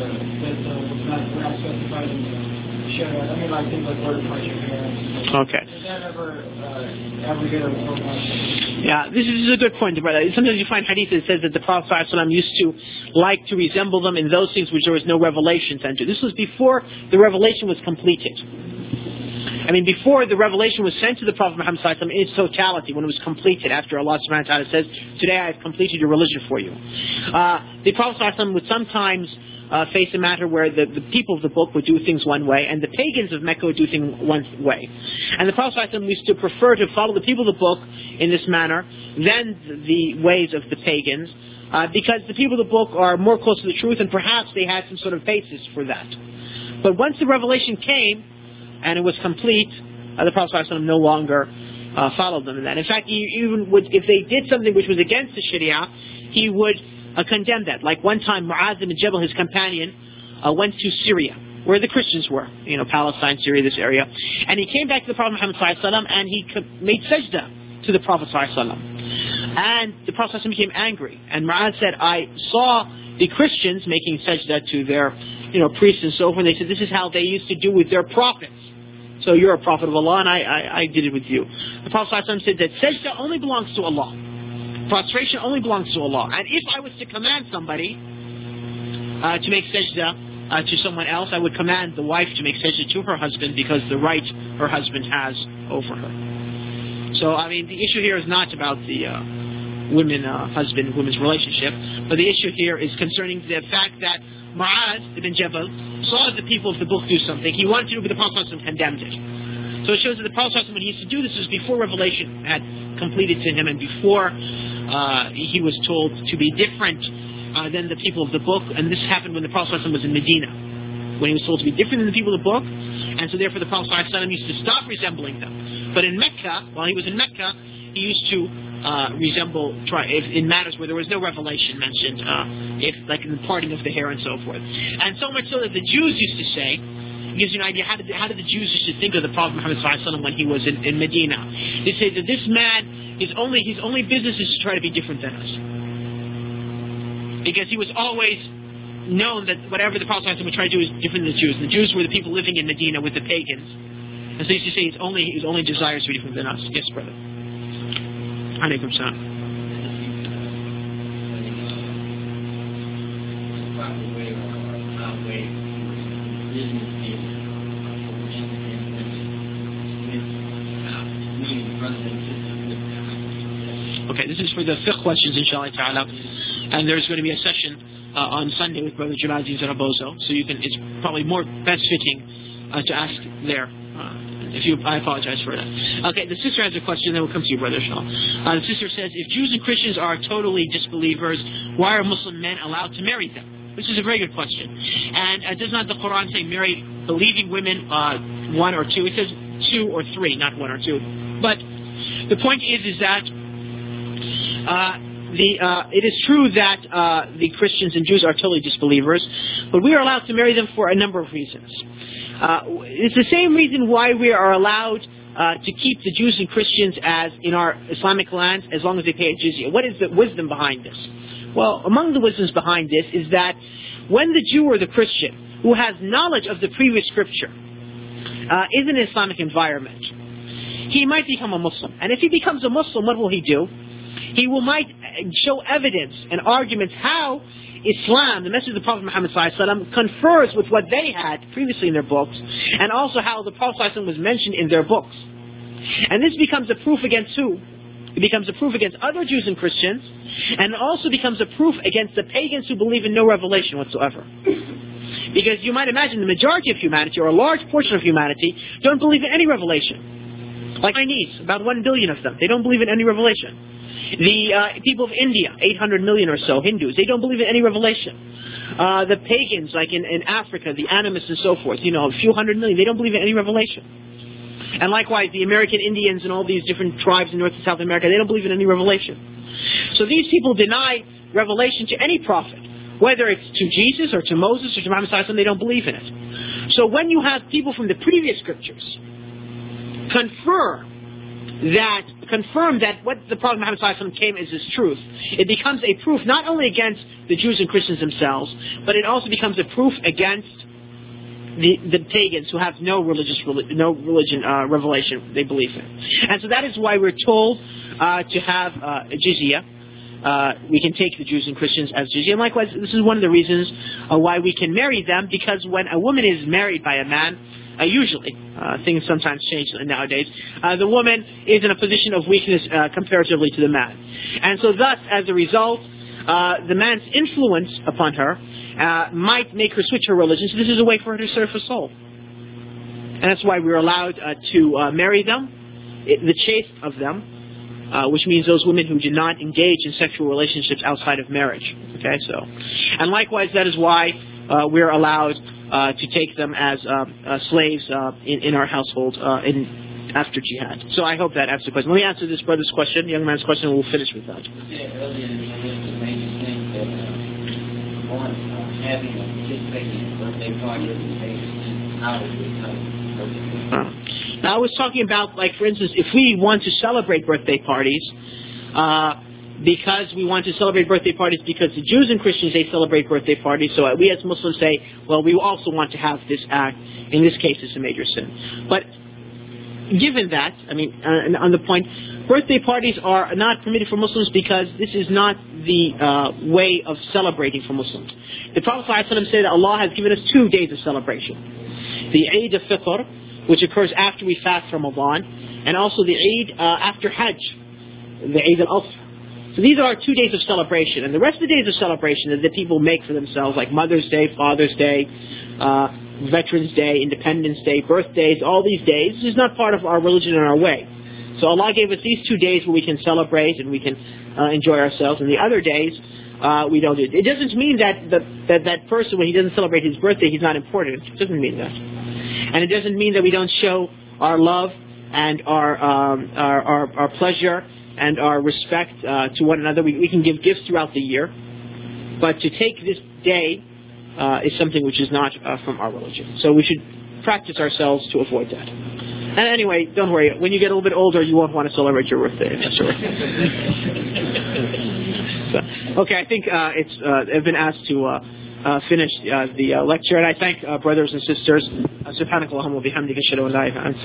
were not specified in the Sharia. I mean, like things like word punching. Okay. Did that ever get a word punching? Yeah, this is a good point, brother. Sometimes you find hadith that says that the Prophet ﷺ used to like to resemble them in those things which there was no revelation sent to. This was before the revelation was completed. I mean, before the revelation was sent to the Prophet Muhammad ﷺ in its totality, when it was completed, after Allah subhanahu wa ta'ala says, today I have completed your religion for you. The Prophet ﷺ would sometimes face a matter where the people of the book would do things one way, and the pagans of Mecca would do things one way. And the Prophet ﷺ used to prefer to follow the people of the book in this manner than the ways of the pagans, because the people of the book are more close to the truth, and perhaps they had some sort of basis for that. But once the revelation came, and it was complete, the Prophet ﷺ no longer followed them in that. In fact, he even would, if they did something which was against the Sharia, he would condemn that. Like one time, Mu'adh ibn Jabal, his companion, went to Syria, where the Christians were, Palestine, Syria, this area, and he came back to the Prophet Muhammad ﷺ, and he made sajda to the Prophet ﷺ. And the Prophet ﷺ became angry, and Mu'adh said, I saw the Christians making sajda to their priests and so forth, and they said, this is how they used to do with their prophets. So you're a prophet of Allah, and I did it with you. The Prophet ﷺ said that sajda only belongs to Allah. Prostration only belongs to Allah. And if I was to command somebody to make sajda to someone else, I would command the wife to make sajda to her husband, because the right her husband has over her. So, I mean, the issue here is not about the husband-women's relationship, but the issue here is concerning the fact that Mu'adh ibn Jabal saw the people of the book do something. He wanted to do, but the Prophet ﷺ condemned it. So it shows that the Prophet ﷺ, when he used to do this, was before revelation had completed to him, and before he was told to be different than the people of the book. And this happened when the Prophet ﷺ was in Medina, when he was told to be different than the people of the book. And so therefore the Prophet ﷺ used to stop resembling them. But in Mecca, while he was in Mecca, he used to in matters where there was no revelation mentioned, like in the parting of the hair and so forth. And so much so that the Jews used to say, it gives you an idea how did the Jews used to think of the Prophet Muhammad ﷺ when he was in Medina. They say that this man, his only business is to try to be different than us, because he was always known that whatever the Prophet ﷺ would try to do is different than the Jews. The Jews were the people living in Medina with the pagans, and so he used to say his only desire is to be different than us. Yes, brother. Alaikum salam. Way Okay, this is for the fiqh questions, inshallah ta'ala. And there's going to be a session on Sunday with Brother Jamal Aziz Rabozo. So it's probably more best fitting to ask there. I apologize for that. Okay, the sister has a question, then we'll come to you, Brother Shaw. The sister says, if Jews and Christians are totally disbelievers, why are Muslim men allowed to marry them? Which is a very good question. And does not the Quran say marry believing women one or two? It says two or three, not one or two. But the point is that it is true that the Christians and Jews are totally disbelievers, but we are allowed to marry them for a number of reasons. It's the same reason why we are allowed to keep the Jews and Christians as in our Islamic lands as long as they pay a jizya. What is the wisdom behind this? Well, among the wisdoms behind this is that when the Jew or the Christian who has knowledge of the previous scripture is in an Islamic environment, he might become a Muslim. And if he becomes a Muslim, what will he do? He might show evidence and arguments how Islam, the message of the Prophet Muhammad ﷺ, confers with what they had previously in their books, and also how the Prophet ﷺ was mentioned in their books. And this becomes a proof against who? It becomes a proof against other Jews and Christians, and it also becomes a proof against the pagans who believe in no revelation whatsoever. Because you might imagine the majority of humanity, or a large portion of humanity, don't believe in any revelation. Like Chinese, about 1 billion of them, they don't believe in any revelation. The people of India, 800 million or so, Hindus, they don't believe in any revelation. The pagans, like in Africa, the animists and so forth, a few hundred million, they don't believe in any revelation. And likewise, the American Indians and all these different tribes in North and South America, they don't believe in any revelation. So these people deny revelation to any prophet, whether it's to Jesus or to Moses or to Muhammad ﷺ, they don't believe in it. So when you have people from the previous scriptures confirm that what the Prophet Muhammad ﷺ came as is truth, it becomes a proof not only against the Jews and Christians themselves, but it also becomes a proof against the pagans who have no religion revelation they believe in. And so that is why we're told to have a jizya. We can take the Jews and Christians as jizya. And likewise, this is one of the reasons why we can marry them, because when a woman is married by a man, usually, things sometimes change nowadays, the woman is in a position of weakness comparatively to the man. And so thus, as a result, the man's influence upon her might make her switch her religion. So this is a way for her to serve her soul. And that's why we're allowed to marry them, the chaste of them, which means those women who do not engage in sexual relationships outside of marriage. Okay, so, and likewise, that is why we're allowed to take them as slaves in our household after jihad. So I hope that answers the question. Let me answer this brother's question, young man's question, and we'll finish with that. Earlier you made me think that having a participating birthday party is how it would Now I was talking about, like, for instance, if we want to celebrate birthday parties, because we want to celebrate birthday parties because the Jews and Christians, they celebrate birthday parties, so we as Muslims say, well, we also want to have this act. In this case, it's a major sin. But given that, on the point, birthday parties are not permitted for Muslims because this is not the way of celebrating for Muslims. The Prophet ﷺ said that Allah has given us 2 days of celebration. The Eid al-Fitr, which occurs after we fast Ramadan, and also the Eid after Hajj, the Eid al-Adha. So these are 2 days of celebration. And the rest of the days of celebration that people make for themselves, like Mother's Day, Father's Day, Veterans Day, Independence Day, birthdays, all these days, this is not part of our religion and our way. So Allah gave us these 2 days where we can celebrate and we can enjoy ourselves, and the other days we don't do it. It doesn't mean that person, when he doesn't celebrate his birthday, he's not important. It doesn't mean that. And it doesn't mean that we don't show our love and our pleasure and our respect to one another. We can give gifts throughout the year, but to take this day is something which is not from our religion. So we should practice ourselves to avoid that. And anyway, don't worry. When you get a little bit older, you won't want to celebrate your birthday. That's right. So, okay, I think I've been asked to finish the lecture, and I thank brothers and sisters. Subhanakallahumma wa bihamdika ashhadu an la ilaha illa anta